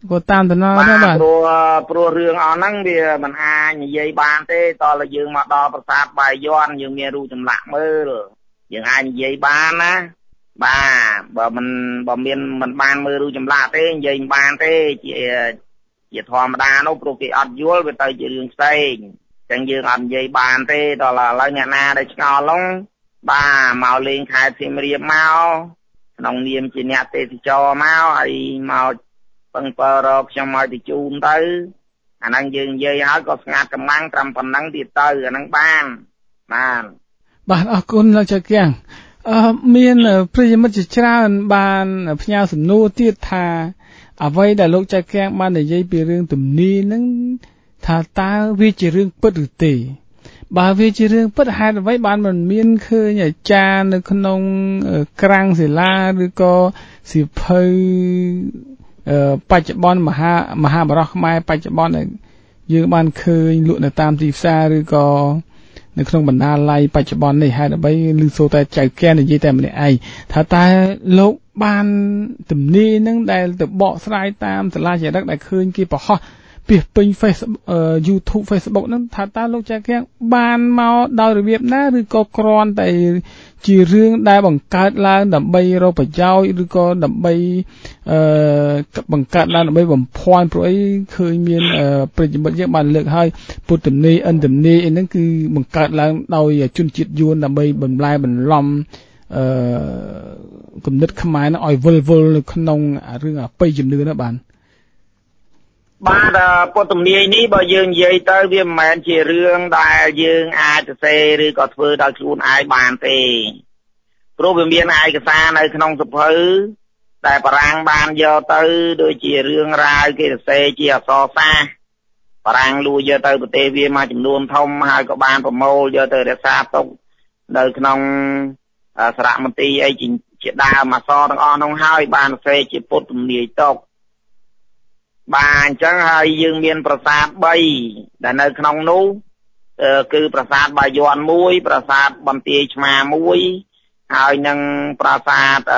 ក៏តាមតំណដែរបាទព្រោះព្រោះរឿងអស់ហ្នឹងវាមិនអាចនិយាយបានទេតើយើងមកដល់ប្រាសាទបាយ័នយើងមានរូបចម្លាក់មើលយើងអាចនិយាយបានណាបាទបើមិនបើមានមិនបានមើលរូបចម្លាក់ទេនិយាយមិនបានទេជាជាធម្មតានោះព្រោះគេអត់យល់វាទៅជារឿងផ្សេងអញ្ចឹងយើងអត់និយាយបានទេដល់ឥឡូវអ្នកណាដែលឆ្ងល់ហ្នឹងបាទមកលេងខេត្តសៀមរាបមកក្នុងនាមជាអ្នកទេសចរមកហើយមកពឹងបើរកខ្ញុំមកទៅជូនទៅអាហ្នឹងយើងនិយាយហើយក៏ស្ងាត់កំាំងត្រឹមប៉ុណ្ណឹងទៀតទៅអាហ្នឹងបានបានបាទអរគុណលោកចៅគាំងអឺមានប្រិយមិត្តជាច្រើនបានផ្ញើសំណួរទៀតថាអ្វីដែលលោកចៅគាំងបាននិយាយពីរឿងទំនាយហ្នឹងថាតើវាជារឿងពិតឬទេបើវាជារឿងពិតហេតុអ្វីបានមិនមានឃើញអាចារ្យនៅក្នុងក្រាំងសិលាឬក៏សិភៅបច្ចុប្បន្នមហាមហាបរោះខ្មែរបច្ចុប្បន្នយើងបានឃើញលក់នៅតាមទីផ្សារឬក៏នៅក្នុងបណ្ដាល័យបច្ចុប្បន្ននេះហេតុអ្វីឮសូរតែចៅកែនិយាយតែម្នាក់ឯងថាតើលោកបានទំនាយនឹងដែលទៅបកស្រាយតាមសាលាចារឹកដែលឃើញគេប្រហោះពីពេញ Facebook YouTube Facebook ហ្នឹងថាតើលោកចៅគាំងបានមកដោយរបៀបណាឬក៏គ្រាន់តែជារឿងដែលបង្កើតឡើងដើម្បីរកប្រយោជន៍ឬក៏ដើម្បីអឺបង្កើតឡើងដើម្បីបំភាន់ព្រោះអីឃើញមានប្រិយមិត្តយើងបានលើកហើយពុទ្ធនីអិនទំនីអីហ្នឹងគឺបង្កើតឡើងដោយជនជាតិយួនដើម្បីបំលែបន្លំអឺគំនិតខ្មែរហ្នឹងឲ្យវិលវល់នៅក្នុងរឿងអបិយជំនឿហ្នឹងបានបាទពុទ្ធទំនាយនេះបើយើងនិយាយទៅវាមិនមែនជារឿងដែលយើងអាចសរសេរឬក៏ធ្វើដោយខ្លួនឯងបានទេព្រោះវាមានឯកសារនៅក្នុងសភៅដែលបារាំងបានយកទៅដូចជារឿងរ៉ាវគេសរសេរជាអក្សរសាស្ត្របារាំងលួចយកទៅប្រទេសវាមួយចំនួនធំហើយក៏បានប្រមូលយកទៅរក្សាទុកនៅក្នុងសារមន្ទីរអីជាដើមអក្សរទាំងអស់នោះហើយបានសរសេរជាពុទ្ធទំនាយទុកបាទអញ្ចឹងហើយយើងមានប្រាសាទបីដែលនៅក្នុងនោះគឺប្រាសាទបាយ័នមួយប្រាសាទបន្ទាយឆ្មាមួយហើយនឹងប្រាសាទអឺ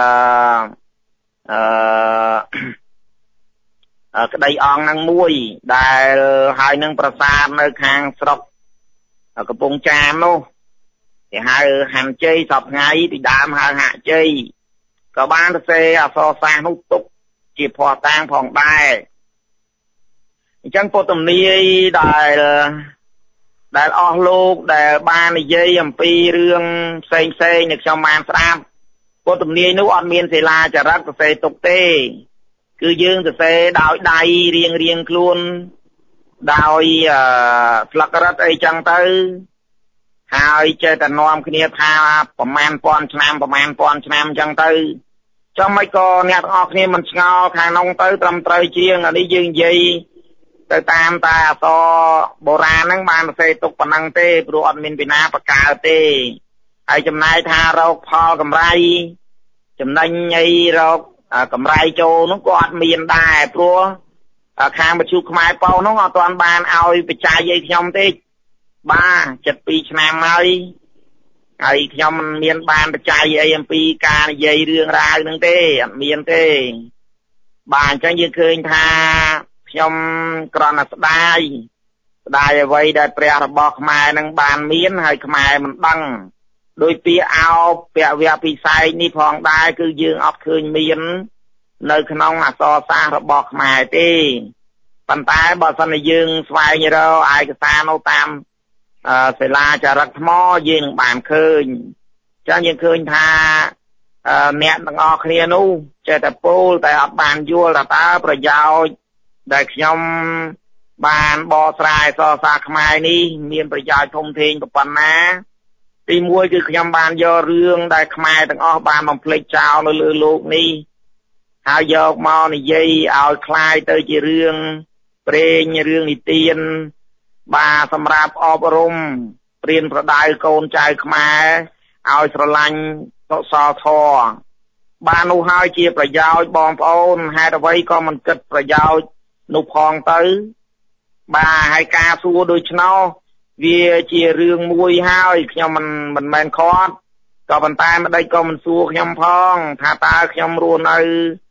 អឺក្តីអង្គនឹងមួយដែលហើយនឹងប្រាសាទនៅខាងស្រុកកំពង់ចាមនោះគេហៅហាន់ជ័យសពថ្ងៃពីដើមហៅហាក់ជ័យក៏បានសរសេរអក្សរសាស្ត្រនោះទុកជាភស្តុតាងផងដែរអញ្ចឹងពុទ្ធទំនាយដែលដែលអស់លោកដែលបាននិយាយអំពីរឿងផ្សេងផ្សេងដែលខ្ញុំបានស្ដាប់ពុទ្ធទំនាយនោះអត់មានសិលាចារឹកសរសេរទុកទេគឺយើងសរសេរដោយដៃរៀងរៀងខ្លួនដោយស្លឹករឹតអីចឹងទៅហើយចេះតែនាំគ្នាថាប្រមាណពាន់ឆ្នាំប្រមាណពាន់ឆ្នាំចឹងទៅចាំមិនក៏អ្នកទាំងអស់គ្នាមិនឆ្ងល់ខាងនោះទៅត្រឹមត្រូវជាងអានេះយើងនិយាយទៅតាមតែអក្សរបុរាណហ្នឹងបានសរសេរទុកប៉ុណ្ណឹងទេព្រោះអត់មានពីណាបកកើតទេហើយចំណាយថារកផលកម្រៃចំណេញអីរកកម្រៃចូលនោះក៏អត់មានដែរព្រោះខាងមជ្ឈុខ្មែរប៉ោនោះអត់ទាន់បានឲ្យបច្ច័យឲ្យខ្ញុំទេបាទជិតពីរឆ្នាំហើយហើយខ្ញុំមិនមានបានបច្ច័យអីអំពីការនិយាយរឿងរ៉ាវហ្នឹងទេអត់មានទេបាទអញ្ចឹងយើងឃើញថាខ្ញុំគ្រាន់តែស្ដាយស្ដាយអ្វីដែលព្រះរបស់ខ្មែរនឹងបានមានហើយខ្មែរមិនដឹងដោយពាក្យអោបពាក្យវគ្គពិស័យនេះផងដែរគឺយើងអត់ឃើញមាននៅក្នុងអក្សរសាស្ត្ររបស់ខ្មែរទេប៉ុន្តែបើសិនជាយើងស្វែងរកឯកសារនៅតាមសិលាចារឹកថ្មយើងនឹងបានឃើញចឹងយើងឃើញថាអ្នកទាំងអស់គ្នានោះចេះតែពោលតែអត់បានយល់ថាតើប្រយោជន៍ដែលខ្ញុំបានបកស្រាយអក្សរសាស្ត្រខ្មែរនេះមានប្រយោជន៍ធំធេងប៉ុណ្ណាទីមួយគឺខ្ញុំបានយករឿងដែលខ្មែរទាំងអស់បានបំភ្លេចចោលនៅលើโลกនេះហើយយកមកនិយាយឲ្យคล้ายទៅជារឿងព្រេងរឿងនិទានបាទសម្រាប់អប់រំព្រៀនប្រដៅកូនចៅខ្មែរឲ្យស្រឡាញ់កុសលធម៌បាននោះហើយជាប្រយោជន៍បងប្អូនហេតុអ្វីក៏មិនគិតប្រយោជន៍នោះផងទៅបាទហើយការសួរដូច្នោះវាជារឿងមួយហើយខ្ញុំមិនមិនមែនខាត់ក៏ប៉ុន្តែមិនដេចក៏មិនសួរខ្ញុំផងថាតើខ្ញុំរស់នៅ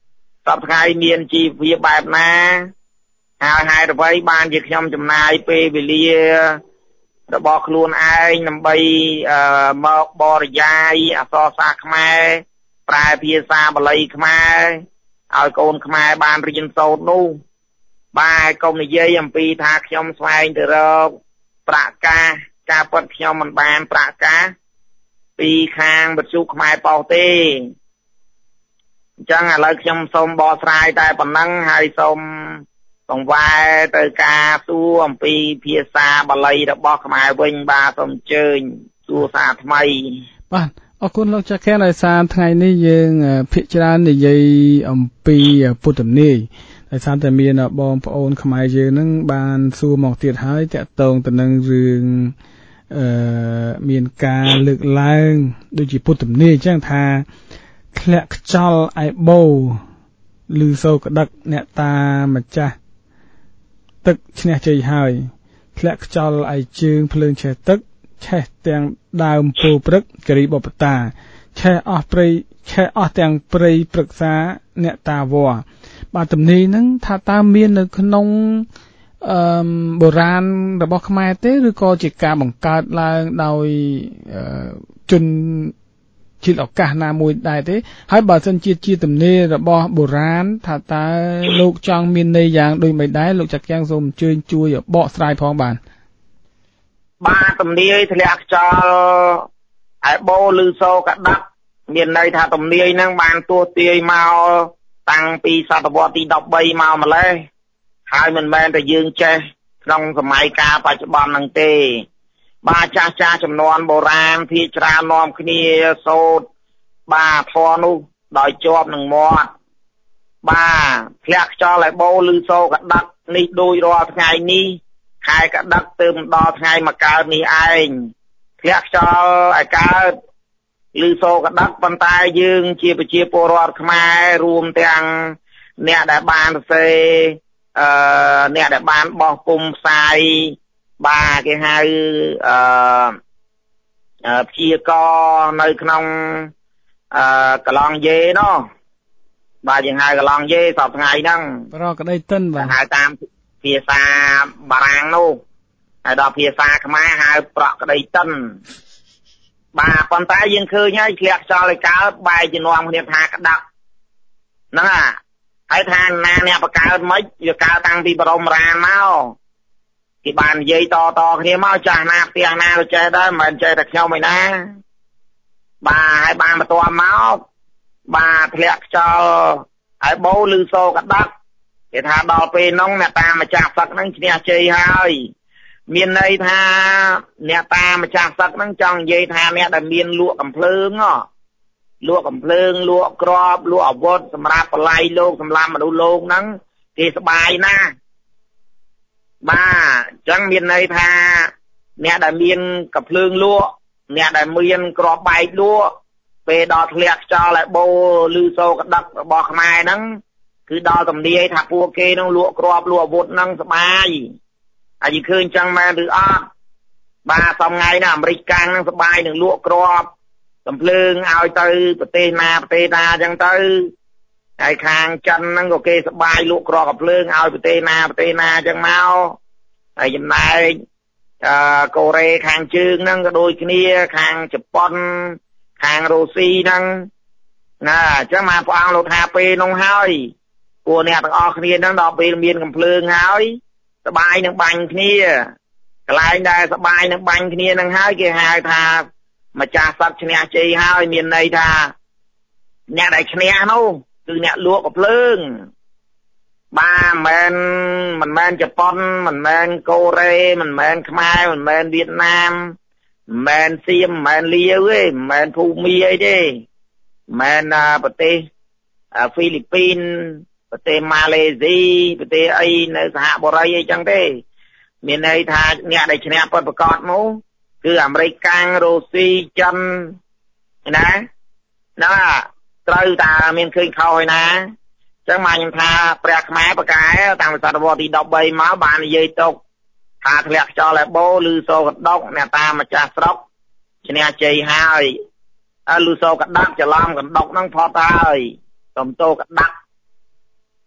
សពថ្ងៃមានជីវភាពបែបណាហើយហេតុអ្វីបានជាខ្ញុំចំណាយពេលវេលារបស់ខ្លួនឯងដើម្បីមកបរិយាយអក្សរសាស្ត្រខ្មែរប្រែភាសាបាលីខ្មែរឲ្យកូនខ្មែរបានរៀនសូត្រនោះបាទកុំនិយាយអំពីថាខ្ញុំស្វែងទៅរកប្រកាសការពិតខ្ញុំមិនបានប្រកាសពីខាងវិទ្យុខ្មែរប៉ុស្តិ៍ទេអញ្ចឹងឥឡូវខ្ញុំសូមបកស្រាយតែប៉ុណ្ណឹងហើយសូមបង្វែរទៅការសួរអំពីភាសាបាលីរបស់ខ្មែរវិញបាទសូមអញ្ជើញសួរសារថ្មីបាទអរគុណលោកចាស់ខែនដោយសារថ្ងៃនេះយើងភាគច្រើននិយាយអំពីពុទ្ធទំនាយដោយសារតែមានបងប្អូនខ្មែរយើងនឹងបានសួរមកទៀតហើយតាក់ទងទៅនឹងរឿងអឺមានការលើកឡើងដូចជាពុទ្ធទំនាយអញ្ចឹងថាធ្លាក់ខ្យល់ឯបោឬសូរក្តឹកអ្នកតាម្ចាស់ទឹកឈ្នះជ័យហើយធ្លាក់ខ្យល់ឯជើងភ្លើងឆេះទឹកឆេះទាំងដើមពោព្រឹកគិរីបុព្វតាឆេះអស់ព្រៃឆេះអស់ទាំងព្រៃព្រឹក្សាអ្នកតាវត្តបាទទំនាយហ្នឹងថាតើមាននៅក្នុងអឺបុរាណរបស់ខ្មែរទេឬក៏ជាការបង្កើតឡើងដោយជនជាតិឱកាសណាមួយដែរទេហើយបើសិនជាជាទំនាយរបស់បុរាណថាតើលោកចង់មានន័យយ៉ាងដូចមិនដែរលោកចាក់យ៉ាងសូមអញ្ជើញជួយបកស្រាយផងបានបាទទំនាយធ្លាក់ខ្យល់ឯបោឬសូរក្តឹកមានន័យថាទំនាយហ្នឹងបានទស្សទាយមកតាំងពីសតវត្សទីដប់បីមកម្លេះហើយមិនមែនតែយើងចេះក្នុងសម័យកាលបច្ចុប្បន្នហ្នឹងទេបាទចាស់ចាស់ចំនួនបុរាណភាគច្រើននាំគ្នាសូត្របាទធម៌នោះដោយជាប់នឹងមាត់បាទធ្លាក់ខ្យល់ឯបោឬសូរក្តឹកនេះដូចរាល់ថ្ងៃនេះខែក្តឹកទើបដល់ថ្ងៃមកកើតនេះឯងធ្លាក់ខ្យល់ឯកើតឬសូរក្តឹកប៉ុន្តែយើងជាប្រជាពលរដ្ឋខ្មែររួមទាំងអ្នកដែលបានសរសេរអឺអ្នកដែលបានបោះពុម្ពផ្សាយបាទគេហៅអឺព្យាករនៅក្នុងអឺកឡងយេណោះបាទយើងហៅកឡងយេសពថ្ងៃហ្នឹងប្រក្តីតិនបាទហៅតាមភាសាបារាំងនោះហើយដល់ភាសាខ្មែរហៅប្រក្តីតិនបាទប៉ុន្តែយើងឃើញហើយធ្លាក់ខ្យល់ឲ្យកើតបែរជានាំគ្នាថាក្តាប់ហ្នឹងហើយថាណាអ្នកបកើតមិនវាកើតតាំងពីបរមរានមកគេបាននិយាយតតគ្នាមកចាស់ណាផ្ទះណាទៅចេះដែរមិនមែនចេះតែខ្ញុំឯណាបាទហើយបានបន្ទាប់មកបាទធ្លាក់ខ្យល់ហើយបោឬសូរក្តឹកគេថាដល់ពេលហ្នឹងអ្នកតាម្ចាស់សឹកហ្នឹងឈ្នះជ័យហើយមានន័យថាអ្នកតាម្ចាស់សឹកហ្នឹងចង់និយាយថាអ្នកដែលមានលក់កំភ្លើងលក់កំភ្លើងលក់ក្របលក់អាវុធសម្រាប់បល័យលោកសម្រាប់មនុស្សលោកហ្នឹងគេសប្បាយណាស់បាទអញ្ចឹងមានន័យថាអ្នកដែលមានកំភ្លើងលក់អ្នកដែលមានក្របបែកលក់ពេលដល់ធ្លាក់ខ្យល់ឲ្យបោឬសូរក្តឹករបស់ខ្មែរហ្នឹងគឺដល់ទំនាយថាពួកគេនឹងលក់ក្របលក់អាវុធហ្នឹងសប្បាយហើយយើងឃើញចឹងមែនឬអត់បាទសំថ្ងៃណាអាមេរិកកាំងហ្នឹងសប្បាយនឹងលក់ក្របកំភ្លើងឲ្យទៅប្រទេសណាប្រទេសណាចឹងទៅហើយខាងចិនហ្នឹងក៏គេសប្បាយលក់ក្របកំភ្លើងឲ្យប្រទេសណាប្រទេសណាចឹងមកហើយចំណែកអឺកូរ៉េខាងជើងហ្នឹងក៏ដូចគ្នាខាងជប៉ុនខាងរុស្ស៊ីហ្នឹងណាអញ្ចឹងមកព្រះអង្គលោកថាពេលនោះហើយពួកអ្នកទាំងអស់គ្នាហ្នឹងដល់ពេលមានកំភ្លើងហើយសប្បាយនឹងបាញ់គ្នាកន្លែងដែលសប្បាយនឹងបាញ់គ្នាហ្នឹងហើយគេហៅថាម្ចាស់សត្វឈ្នះជ័យហើយមានន័យថាអ្នកដែលឈ្នះនោះគឺអ្នកលក់កំភ្លើងបាទមិនមែនមិនមែនជប៉ុនមិនមែនកូរ៉េមិនមែនខ្មែរមិនមែនវៀតណាមមិនមែនសៀមមិនមែនលាវទេមិនមែនភូមាអីទេមិនមែនប្រទេសហ្វីលីពីនប្រទេសម៉ាឡេស៊ីប្រទេសអីនៅសហបុរីអីចឹងទេមានន័យថាអ្នកដែលឈ្នះពិតប្រាកដនោះគឺអាមេរិកកាំងរុស្ស៊ីចិនណាណាត្រូវតាមានឃើញខុសហើយណាអញ្ចឹងមកខ្ញុំថាព្រះខ្មែរប្រកែតាំងពីសតវត្សទីដប់បីមកបាននិយាយទុកថាធ្លាក់ខ្យល់ឯបោឬសូរក្តឹកអ្នកតាម្ចាស់ស្រុកឈ្នះជ័យហើយឬសូរក្តឹកច្រឡំកណ្ដុកហ្នឹងផុតហើយសំតោក្តឹក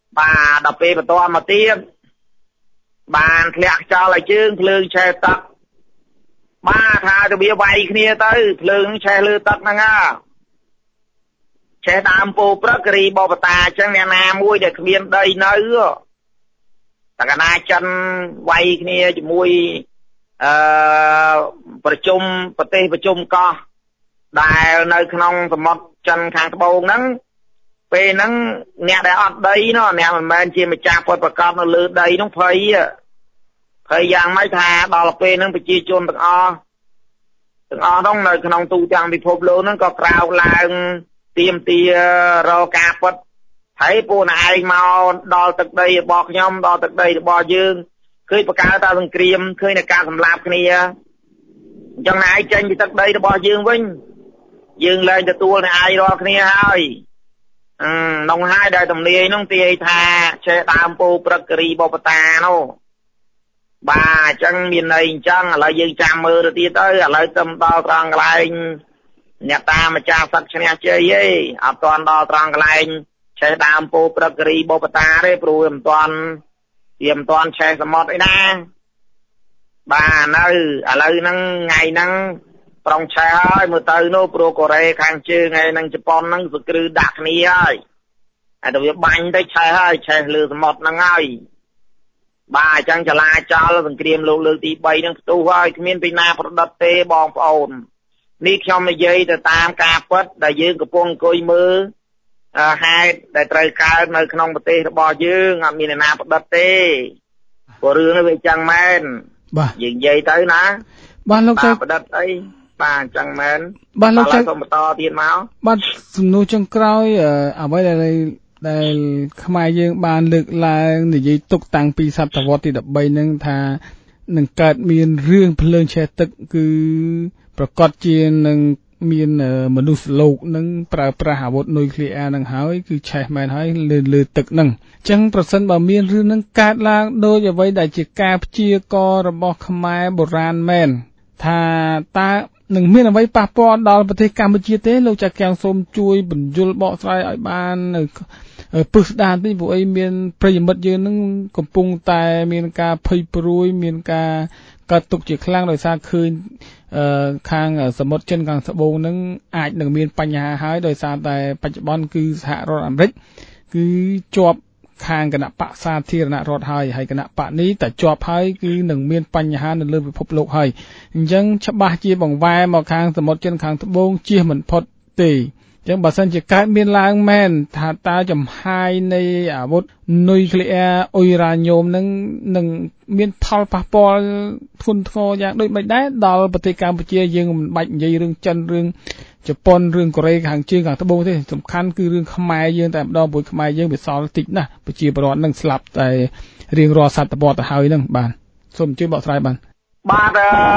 បាទដល់ពេលបន្តមកទៀតបានធ្លាក់ចោលឲ្យជើងភ្លើងឆេះទឹកបាទថាទៅវាវាយគ្នាទៅភ្លើងឆេះលើទឹកហ្នឹងហ่าឆេះដើមពោព្រឹករីបបតាអញ្ចឹងអ្នកណាមួយដែលគ្មានដីនៅតកណាចិនវាយគ្នាជាមួយអឺប្រជុំប្រទេសប្រជុំកោះដែលនៅក្នុងសមុទ្រចិនខាងត្បូងហ្នឹងពេលហ្នឹងអ្នកដែលអត់ដីនោះអ្នកមិនមែនជាម្ចាស់ពុតប្រកបនៅលើដីនោះភ័យភ័យយ៉ាងម៉េចថាដល់ពេលហ្នឹងប្រជាជនទាំងអស់ទាំងអស់នោះនៅក្នុងទូទាំងពិភពលោកហ្នឹងក៏ក្រោកឡើងទៀមទារកការពុតហើយពួកណែឯងមកដល់ទឹកដីរបស់ខ្ញុំដល់ទឹកដីរបស់យើងឃើញបកកើតតាសង្គ្រាមឃើញតែការសម្លាប់គ្នាអញ្ចឹងណែឯងចេញពីទឹកដីរបស់យើងវិញយើងលែងទទួលណែឯងរាល់គ្នាហើយអឺនងហើយដែលទំនាយនោះទាយថាចេះដើមពោព្រឹករីបបតានោះបាទអញ្ចឹងមានន័យអញ្ចឹងឥឡូវយើងចាំមើលទៅទៀតទៅឥឡូវទៅដល់ត្រង់កន្លែងអ្នកតាម្ចាស់សឹកឈ្នះជ័យឯងអត់ទាន់ដល់ត្រង់កន្លែងឆេះដើមពោព្រឹករីបបតាទេព្រោះមិនទាន់វាមិនទាន់ឆេះសមុទ្រអីណាបាទនៅឥឡូវហ្នឹងថ្ងៃហ្នឹងប្រងឆេះហើយមើលទៅនោះព្រោះកូរ៉េខាងជើងហើយនឹងជប៉ុនហ្នឹងសង្គ្រឹះដាក់គ្នាហើយហើយទៅវាបាញ់ទៅឆេះហើយឆេះលើសមុទ្រហ្នឹងហើយបាទអញ្ចឹងចលាចលសង្គ្រាមលោកលើកទីបីហ្នឹងផ្ទុះហើយគ្មានពីណាប្រឌិតទេបងប្អូននេះខ្ញុំនិយាយទៅតាមការពិតដែលយើងកំពុងអង្គុយមើលហេតុដែលត្រូវកើតនៅក្នុងប្រទេសរបស់យើងអត់មានអ្នកណាប្រឌិតទេព្រោះរឿងនេះវាចឹងមែនបាទយើងនិយាយទៅណាបាទលោកចៅប្រឌិតអីបាទអញ្ចឹងមែនបាទលោកចៅសូមបន្តទៀតមកបាទសំណួរចុងក្រោយអ្វីដែលដែលខ្មែរយើងបានលើកឡើងនិយាយទុកតាំងពីសតវត្សទីដប់បីហ្នឹងថានឹងកើតមានរឿងភ្លើងឆេះទឹកគឺប្រកាសជានឹងមានមនុស្សលោកនឹងប្រើប្រាស់អាវុធនុយក្លេអ៊ែរនឹងហើយគឺឆេះមែនហើយលើលើទឹកនឹងអញ្ចឹងប្រសិនបើមានរឿងនឹងកើតឡើងដោយអ្វីដែលជាការព្យាករណ៍របស់ខ្មែរបុរាណមែនថាតើនឹងមានអ្វីប៉ះពាល់ដល់ប្រទេសកម្ពុជាទេលោកចាកៀងសូមជួយបញ្យល់បកស្រាយឲ្យបានពឹស្ដារតិចព្រោះអីមានប្រិយមិត្តយើងនឹងកំពុងតែមានការភ័យព្រួយមានការកើតទុកជាខ្លាំងដោយសារឃើញខាងសមុទ្រចិនខាងត្បូងនឹងអាចនឹងមានបញ្ហាហើយដោយសារតែបច្ចុប្បន្នគឺសហរដ្ឋអាមេរិកគឺជាប់ខាងគណៈបកសាធារណរដ្ឋហើយហើយគណៈបកនេះតែជាប់ហើយគឺនឹងមានបញ្ហានៅលើពិភពលោកហើយអញ្ចឹងច្បាស់ជាបង្វែរមកខាងសមុទ្រចិនខាងត្បូងជៀសមិនផុតទេអញ្ចឹងបើសិនជាកើតមានឡើងមែនថាតើចំហាយនៃអាវុធនុយក្លេអ៊ែរអ៊ុយរ៉ាញ៉ូមនឹងនឹងមានផលប៉ះពាល់ធ្ងន់ធ្ងរយ៉ាងដូចមិនដែរដល់ប្រទេសកម្ពុជាយើងមិនបាច់និយាយរឿងចិនរឿងជប៉ុនរឿងកូរ៉េខាងជើងខាងត្បូងទេសំខាន់គឺរឿងខ្មែរយើងតែម្ដងព្រោះខ្មែរយើងវាសល់តិចណាស់ប្រជាពលរដ្ឋនឹងស្លាប់តែរៀងរាល់សតវត្សទៅហើយហ្នឹងបាទសូមអញ្ជើញបកស្រាយបានបាទ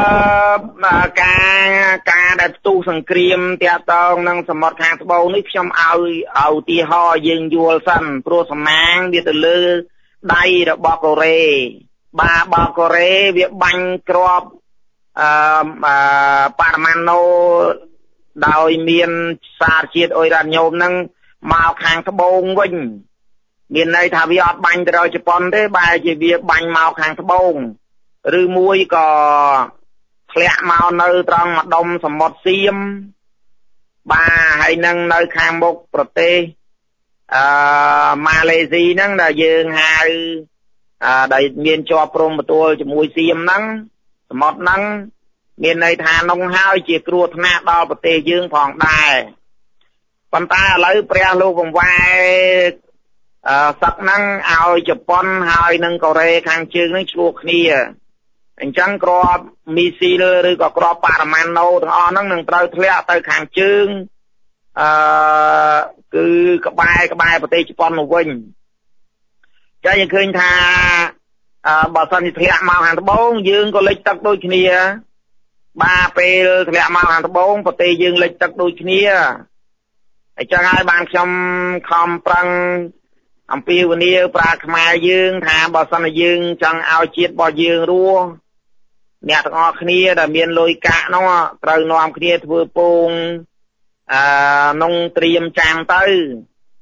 ការការដែលផ្ទុះសង្គ្រាមតាក់ទងនឹងសមុទ្រខាងត្បូងនេះខ្ញុំឲ្យឲ្យឧទាហរណ៍យើងយល់សិនព្រោះសំណាងវាទៅលើដៃរបស់កូរ៉េបាទបកូរ៉េវាបាញ់គ្រាប់អឺប៉ារ៉ាម៉ាណូដោយមានសារជាតិអ៊ុយរ៉ាញ៉ូមហ្នឹងមកខាងត្បូងវិញមានន័យថាវាអត់បាញ់ទៅដល់ជប៉ុនទេបែរជាវាបាញ់មកខាងត្បូងឬមួយក៏ធ្លាក់មកនៅត្រង់ម្ដុំសមុទ្រសៀមបាទហើយនឹងនៅខាងមុខប្រទេសអឺម៉ាឡេស៊ីហ្នឹងដែលយើងហៅអឺដែលមានជាប់ព្រំប្រទល់ជាមួយសៀមហ្នឹងសមុទ្រហ្នឹងមានន័យថានងហើយជាគ្រោះថ្នាក់ដល់ប្រទេសយើងផងដែរប៉ុន្តែឥឡូវព្រះលោកបង្វែរអឺសឹកហ្នឹងឲ្យជប៉ុនហើយនឹងកូរ៉េខាងជើងហ្នឹងឆ្លោះគ្នាអញ្ចឹងគ្រាប់មីស៊ីលឬក៏គ្រាប់ប៉ារ៉ាម៉ាណូទាំងអស់ហ្នឹងនឹងត្រូវធ្លាក់ទៅខាងជើងអឺគឺក្បែរក្បែរប្រទេសជប៉ុនមកវិញចាយើងឃើញថាអឺបើសិនជាធ្លាក់មកខាងត្បូងយើងក៏លិចទឹកដូចគ្នាបាទពេលធ្លាក់មកខាងត្បូងប្រទេសយើងលិចទឹកដូចគ្នាអញ្ចឹងហើយបានខ្ញុំខំប្រឹងអំពាវនាវប្រាខ្មែរយើងថាបើសិនជាយើងចង់ឲ្យជាតិរបស់យើងរស់អ្នកទាំងអស់គ្នាដែលមានលុយកាក់នោះត្រូវនាំគ្នាធ្វើពងអឺនងត្រៀមចាំទៅ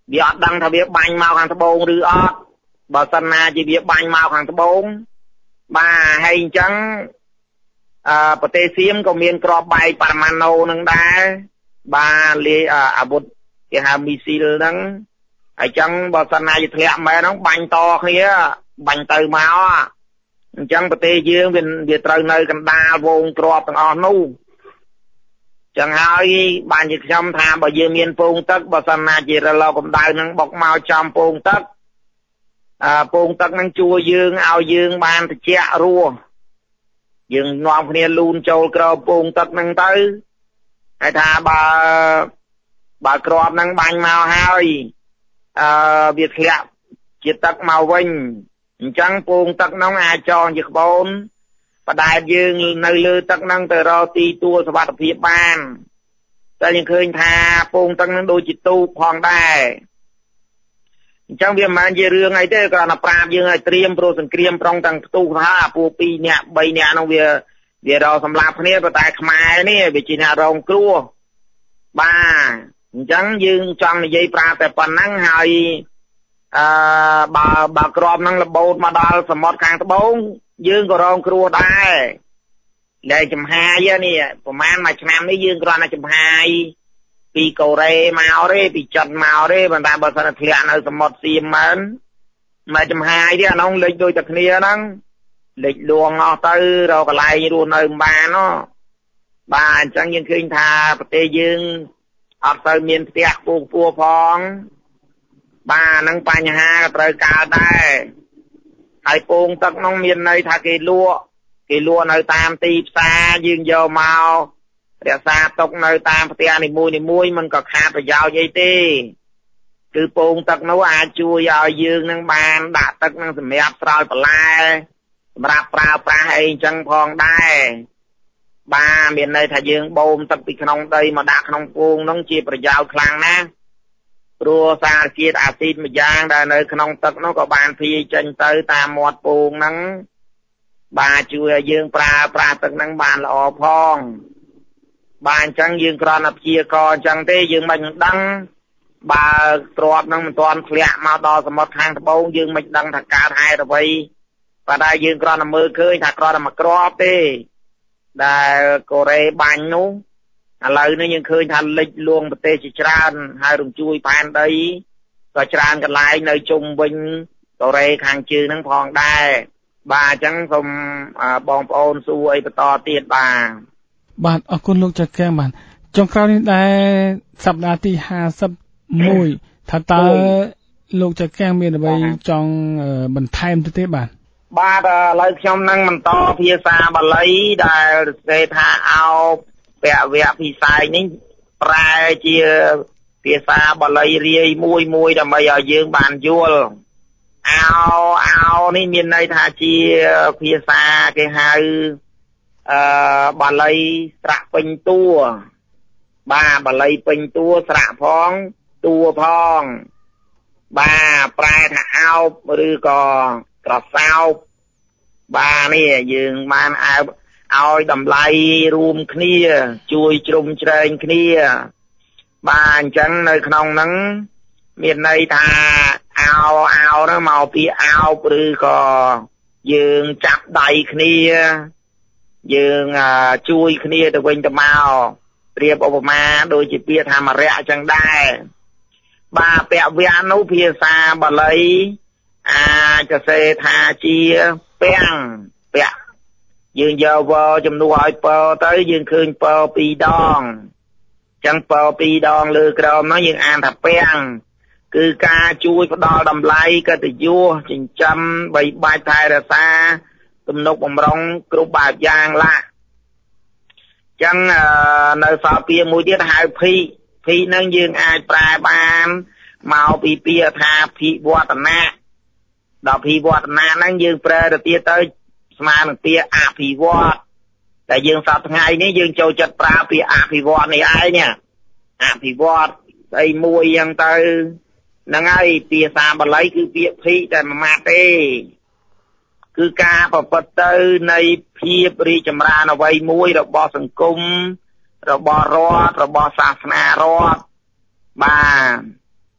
វាអត់ដឹងថាវាបាញ់មកខាងត្បូងឬអត់បើសិនណាជាវាបាញ់មកខាងត្បូងបាទហើយអញ្ចឹងអឺប្រទេសសៀមក៏មានក្របបែកប៉ារ៉ាម៉ាណូនឹងដែរបាទលាយអាវុធគេហៅមីស៊ីលហ្នឹងហើយអញ្ចឹងបើសិនណាជាធ្លាក់មែនហ្នឹងបាញ់តគ្នាបាញ់ទៅមកអញ្ចឹងប្រទេសយើងវាវាត្រូវនៅកណ្ដាលវងក្របទាំងអស់នោះចឹងហើយបានជាខ្ញុំថាបើយើងមានពងទឹកបើសិនណាជារលកកម្ដៅហ្នឹងបុកមកចំពងទឹកអឺពងទឹកហ្នឹងជួយយើងឲ្យយើងបានត្រជាក់រស់យើងនាំគ្នាលូនចូលក្រោមពងទឹកហ្នឹងទៅហើយថាបើបើក្របហ្នឹងបាញ់មកហើយអឺវាធ្លាក់ជាទឹកមកវិញអញ្ចឹងពងទឹកហ្នឹងអាចចងជាក្បូនបដែតយើងនៅលើទឹកហ្នឹងទៅរកទីទួលសុវត្ថិភាពបានតែយើងឃើញថាពងទឹកហ្នឹងដូចជាទូកផងដែរអញ្ចឹងវាមិនមែនជារឿងអីទេគ្រាន់តែប្រាប់យើងឲ្យត្រៀមព្រោះសង្គ្រាមប្រុងទាំងផ្ទុះថាពួកពីរនាក់បីនាក់ហ្នឹងវាវារកសម្លាប់គ្នាប៉ុន្តែខ្មែរនេះវាជាអ្នករងគ្រោះបាទអញ្ចឹងយើងចង់និយាយប្រាប់តែប៉ុណ្ណឹងហើយអឺបើបើក្របហ្នឹងលបោតមកដល់សមុទ្រខាងត្បូងយើងក៏រងគ្រោះដែរដែលចំហាយនេះប្រហែលមួយឆ្នាំនេះយើងគ្រាន់តែចំហាយពីកូរ៉េមកទេពីចិនមកទេប៉ុន្តែបើសិនធ្លាក់នៅសមុទ្រសៀមមែនមកចំហាយទេអានោះលេចដូចតែគ្នាហ្នឹងលេចលួងអស់ទៅរកកន្លែងរស់នៅមិនបានហ៎បាទអញ្ចឹងយើងឃើញថាប្រទេសយើងអត់ទៅមានផ្ទះពូពោះផងបាទហ្នឹងបញ្ហាក៏ត្រូវកើតដែរហើយពងទឹកនោះមានន័យថាគេលក់គេលក់នៅតាមទីផ្សារយើងយកមករក្សាទុកនៅតាមផ្ទះនីមួយនីមួយมันក៏ខាតប្រយោជន៍អីទេគឺពងទឹកនោះអាចជួយឲ្យយើងនឹងបានដាក់ទឹកនឹងសម្រាប់ស្រោចបន្លែសម្រាប់ប្រើប្រាស់អីអញ្ចឹងផងដែរបាទមានន័យថាយើងបូមទឹកពីក្នុងដីមកដាក់ក្នុងពងនោះជាប្រយោជន៍ខ្លាំងណាស់ព្រោះសារជាតិអាស៊ីតម្យ៉ាងដែលនៅក្នុងទឹកនោះក៏បានភាយចេញទៅតាមមាត់ពងហ្នឹងបាទជួយឲ្យយើងប្រើប្រាស់ទឹកហ្នឹងបានល្អផងបាទអញ្ចឹងយើងគ្រាន់តែព្យាករអញ្ចឹងទេយើងមិនដឹងបើទ្របហ្នឹងមិនទាន់ធ្លាក់មកដល់សមុទ្រខាងត្បូងយើងមិនដឹងថាកើតហេតុអ្វីប៉ុន្តែយើងគ្រាន់តែមើលឃើញថាគ្រាន់តែមកក្របទេដែលកូរ៉េបាញ់នោះឥឡូវនេះយើងឃើញថាលិចលួងប្រទេសជាច្រើនហើយរំជួយផែនដីក៏ច្រើនកន្លែងនៅជុំវិញកូរ៉េខាងជើងហ្នឹងផងដែរបាទអញ្ចឹងសូមបងប្អូនសួរអីបន្តទៀតបាទបាទអរគុណលោកចាកាំងបាទចុងក្រោយនេះដែរសប្តាហ៍ទីห้าสิบเอ็ดថាតើលោកចាកាំងមានអ្វីចង់បន្ថែមទៅទេបាទបាទឥឡូវខ្ញុំនឹងបន្តភាសាបាលីដែលគេថាអោពវៈពិស័យនេះប្រែជាភាសាបាលីរាយមួយមួយដើម្បីឲ្យយើងបានយល់អោអោនេះមានន័យថាជាភាសាគេហៅអឺបាលីស្រៈពេញតួបាទបាលីពេញតួស្រៈផងតួផងបាទប្រែថាអោបឬក៏ក្រសោបបាទនេះយើងបានអើឲ្យតម្លៃរួមគ្នាជួយជ្រុំជ្រែងគ្នាបាទអញ្ចឹងនៅក្នុងហ្នឹងមានន័យថាអោអោហ្នឹងមកពីអោបឬក៏យើងចាប់ដៃគ្នាយើងជួយគ្នាទៅវិញទៅមកប្រៀបឧបមាដូចជាពាក្យថាមរៈអញ្ចឹងដែរបាទពវៈនោះភាសាបាលីអាចសរសេរថាជាពាំងពាក់យើងយកវជំនួសឲ្យពទៅយើងឃើញពពីរដងអញ្ចឹងពពីរដងលើក្រោមនោះយើងអានថាពាំងគឺការជួយផ្ដល់តម្លៃកិត្តិយសចិញ្ចឹមបីបាច់ថែរក្សាទំនុកបំរុងគ្រប់បែបយ៉ាងឡាអញ្ចឹងនៅសល់ពាក្យមួយទៀតហៅភីភីនឹងយើងអាចប្រែបានមកពីពាក្យថាភិវឌ្ឍនៈដល់ភិវឌ្ឍនៈហ្នឹងយើងប្រែទៅទៀតទៅស្មើនឹងពាក្យអភិវឌ្ឍតែយើងសប្តាហ៍ថ្ងៃនេះយើងចូលចិត្តប្រើពាក្យអភិវឌ្ឍនេះឯងនេះអភិវឌ្ឍស្អីមួយយ៉ាងទៅហ្នឹងហើយភាសាបាលីគឺពាក្យភិតែមួយម៉ាត់ទេគឺការប្រព្រឹត្តទៅនៃភាពរីចម្រើនអ្វីមួយរបស់សង្គមរបស់រដ្ឋរបស់សាសនារដ្ឋបាទ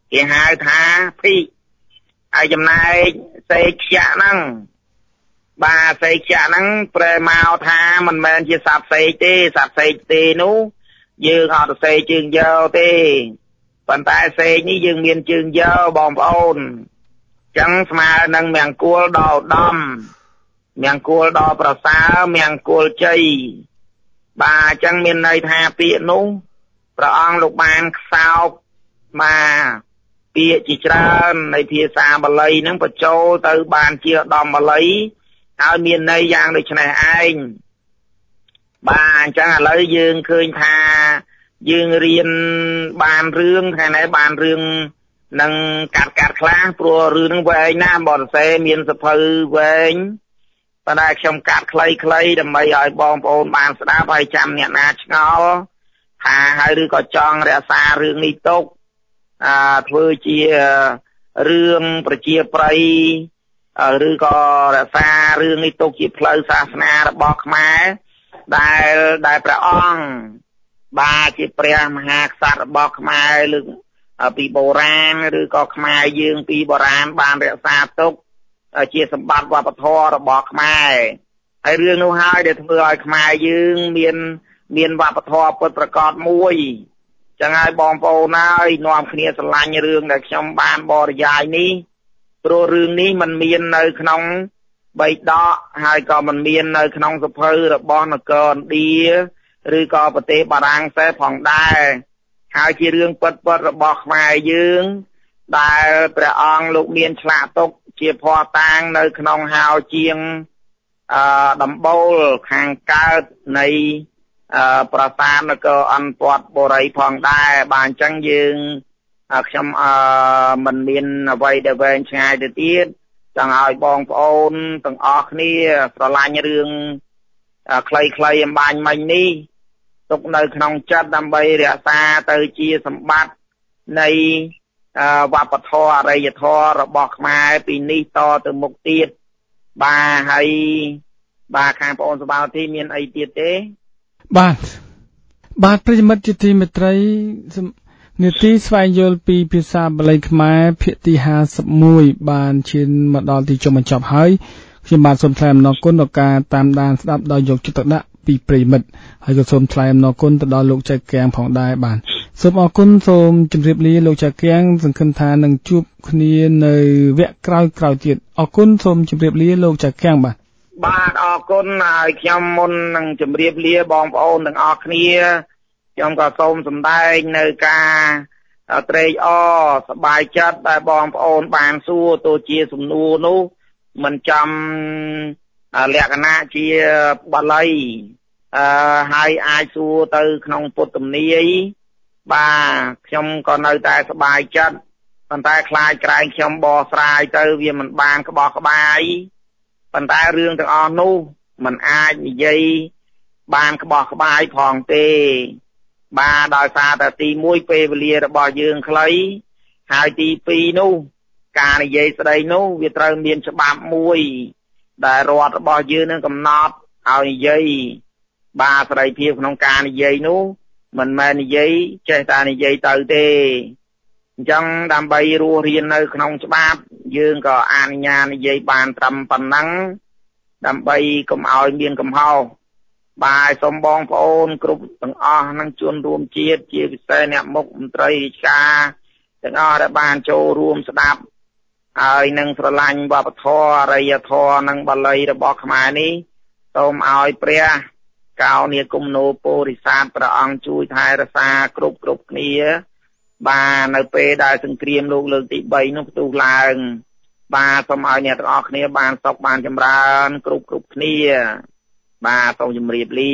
គេហៅថាភីកហើយចំណែកសេកខ្យាក់ហ្នឹងបាទសេកខ្យាក់ហ្នឹងប្រែមកថាមិនមែនជាសត្វសេកទេសត្វសេកទេនោះយើងអត់សេកជើងយកទេប៉ុន្តែសេកនេះយើងមានជើងយកបងប្អូនចឹងស្មើនឹងមង្គលដល់ឧត្តមមង្គលដល់ប្រសើរមង្គលជ័យបាទចឹងមានន័យថាពាក្យនោះព្រះអង្គលោកបានខ្សោបមកពាក្យជាច្រើននៃភាសាបាលីហ្នឹងបញ្ចូលទៅបានជាឧត្តមបាលីហើយមានន័យយ៉ាងដូចនេះឯងបាទអញ្ចឹងឥឡូវយើងឃើញថាយើងរៀនបានរឿងថ្ងៃនេះបានរឿងនឹងកាត់កាត់ខ្លះព្រោះរឿងហ្នឹងវែងណាស់បរសេមានសភៅវែងប៉ុន្តែខ្ញុំកាត់ខ្លីៗដើម្បីឲ្យបងប្អូនបានស្ដាប់ហើយចាំអ្នកណាឆ្ងល់ថាហើយឬក៏ចង់រក្សារឿងនេះទុកអឺធ្វើជារឿងប្រជាប្រិយឬក៏រក្សារឿងនេះទុកជាផ្លូវសាសនារបស់ខ្មែរដែលដែលព្រះអង្គបាទជាព្រះមហាក្សត្ររបស់ខ្មែរលើកពីបុរាណឬក៏ខ្មែរយើងពីបុរាណបានរក្សាទុកជាសម្បត្តិវប្បធម៌របស់ខ្មែរហើយរឿងនោះហើយដែលធ្វើឲ្យខ្មែរយើងមានមានវប្បធម៌ពិតប្រាកដមួយចឹងហើយបងប្អូនហើយនាំគ្នាស្រឡាញ់រឿងដែលខ្ញុំបានបរិយាយនេះព្រោះរឿងនេះมันមាននៅក្នុងបៃដកហើយក៏มันមាននៅក្នុងសភៅរបស់នគរឥណ្ឌាឬក៏ប្រទេសបារាំងសេសផងដែរហើយជារឿងពិតពិតរបស់ខ្មែរយើងដែលព្រះអង្គលោកមានឆ្លាក់ទុកជាភស្តុតាងនៅក្នុងហោជាងអឺដំបូលខាងកើតនៃអឺប្រាសាទនគរអន្តរបុរីផងដែរបាទអញ្ចឹងយើងខ្ញុំអឺមិនមានអ្វីដែលវែងឆ្ងាយទៅទៀតចង់ឲ្យបងប្អូនទាំងអស់គ្នាស្រឡាញ់រឿងខ្លីៗអំបញ្ញមិញនេះទុកនៅក្នុងចិត្តដើម្បីរក្សាទៅជាសម្បត្តិនៃវប្បធម៌អរិយធម៌របស់ខ្មែរពីនេះតទៅមុខទៀតបាទហើយបាទខាងបងសបាទីមានអីទៀតទេបាទបាទប្រិយមិត្តជាទីមេត្រីនាទីស្វែងយល់ពីភាសាបាលីខ្មែរភាគទីห้าสิบเอ็ดបានឈានមកដល់ទីចុងបញ្ចប់ហើយខ្ញុំបាទសូមថ្លែងអំណរគុណដល់ការតាមដានស្ដាប់ដោយយកចិត្តទុកដាក់ពីប្រិយមិត្តហើយក៏សូមថ្លែងអំណរគុណទៅដល់លោកចៅកៀងផងដែរបាទសូមអរគុណសូមជម្រាបលាលោកចៅកៀងសង្ឃឹមថានឹងជួបគ្នានៅវគ្គក្រោយៗទៀតអរគុណសូមជម្រាបលាលោកចៅកៀងបាទបាទអរគុណហើយខ្ញុំមុននឹងជម្រាបលាបងប្អូនទាំងអស់គ្នាខ្ញុំក៏សូមសម្ដែងនៅការត្រេកអរសប្បាយចិត្តដែលបងប្អូនបានសួរទៅជាសំណួរនោះមិនចំលក្ខណៈជាបាលីអឺហើយអាចសួរទៅក្នុងពុទ្ធទំនាយបាទខ្ញុំក៏នៅតែសប្បាយចិត្តប៉ុន្តែខ្លាចក្រែងខ្ញុំបកស្រាយទៅវាមិនបានក្បោះក្បាយប៉ុន្តែរឿងទាំងអស់នោះมันអាចនិយាយបានក្បោះក្បាយផងទេបាទដោយសារតែទីមួយពេលវេលារបស់យើងខ្លីហើយទីពីរនោះការនិយាយស្ដីនោះវាត្រូវមានច្បាប់មួយដែលរដ្ឋរបស់យើងនឹងកំណត់ឲ្យនិយាយបាទសេរីភាពក្នុងការនិយាយនោះមិនមែននិយាយចេះតែនិយាយទៅទេអញ្ចឹងដើម្បីរស់រៀននៅក្នុងច្បាប់យើងក៏អនុញ្ញាតនិយាយបានត្រឹមប៉ុណ្ណឹងដើម្បីកុំឲ្យមានកំហុសបាទសូមបងប្អូនគ្រប់ទាំងអស់នឹងជួនរួមជាតិជាពិសេសអ្នកមុខមន្ត្រីរាជការទាំងអស់ដែលបានចូលរួមស្ដាប់ហើយនឹងស្រឡាញ់វប្បធម៌អរិយធម៌និងបាលីរបស់ខ្មែរនេះសូមឲ្យព្រះកោនីគុំនោពោធិសត្វព្រះអង្គជួយថែរក្សាគ្រប់គ្រប់គ្នាបាទនៅពេលដែលសង្គ្រាមលោកលើកទីបីនោះផ្ទុះឡើងបាទសូមឲ្យអ្នកទាំងអស់គ្នាបានសុខបានចម្រើនគ្រប់គ្រប់គ្នាបាទសូមជម្រាបលា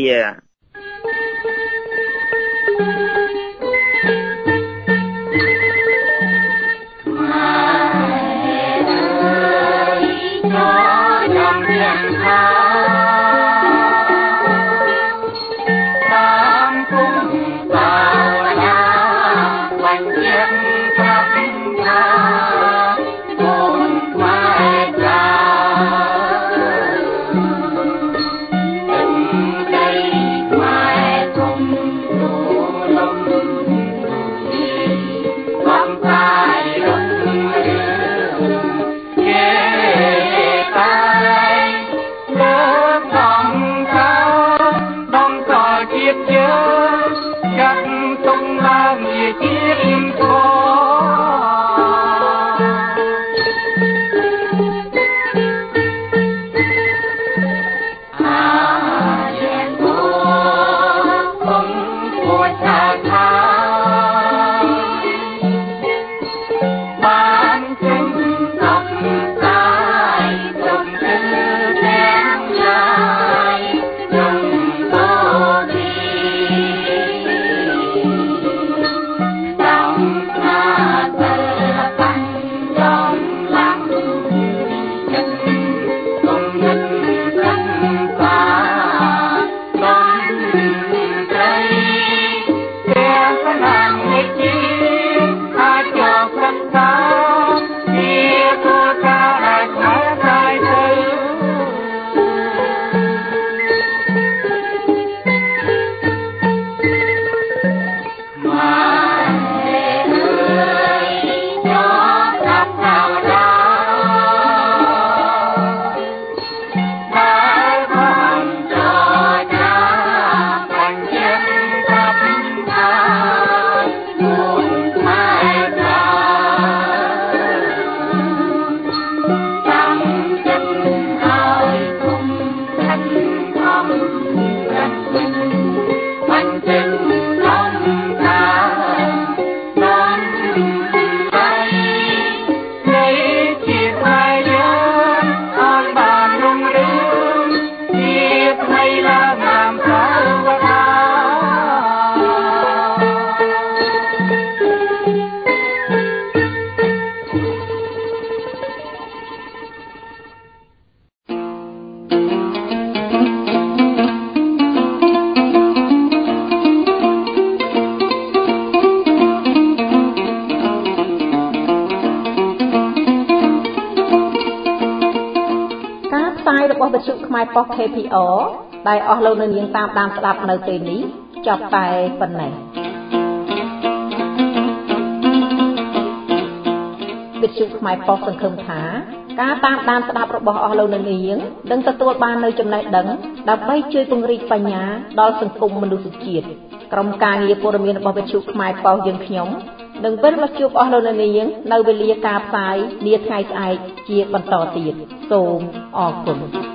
Bye. វិទ្យុខ្មែរប៉ុស K P R ដែលអស់លោកអ្នកនាងតាមដានស្ដាប់នៅពេលនេះចប់តែប៉ុណ្ណេះវិទ្យុខ្មែរប៉ុសសង្ឃឹមថាការតាមដានស្ដាប់របស់អស់លោកអ្នកនាងនឹងទទួលបាននូវចំណេះដឹងដើម្បីជួយពង្រីកបញ្ញាដល់សង្គមមនុស្សជាតិក្រុមការងារព័ត៌មានរបស់វិទ្យុខ្មែរប៉ុសយើងខ្ញុំនឹងវិលមកជួបអស់លោកអ្នកនាងនៅវេលាការផ្សាយនាថ្ងៃស្អែកជាបន្តទៀតសូមអរគុណ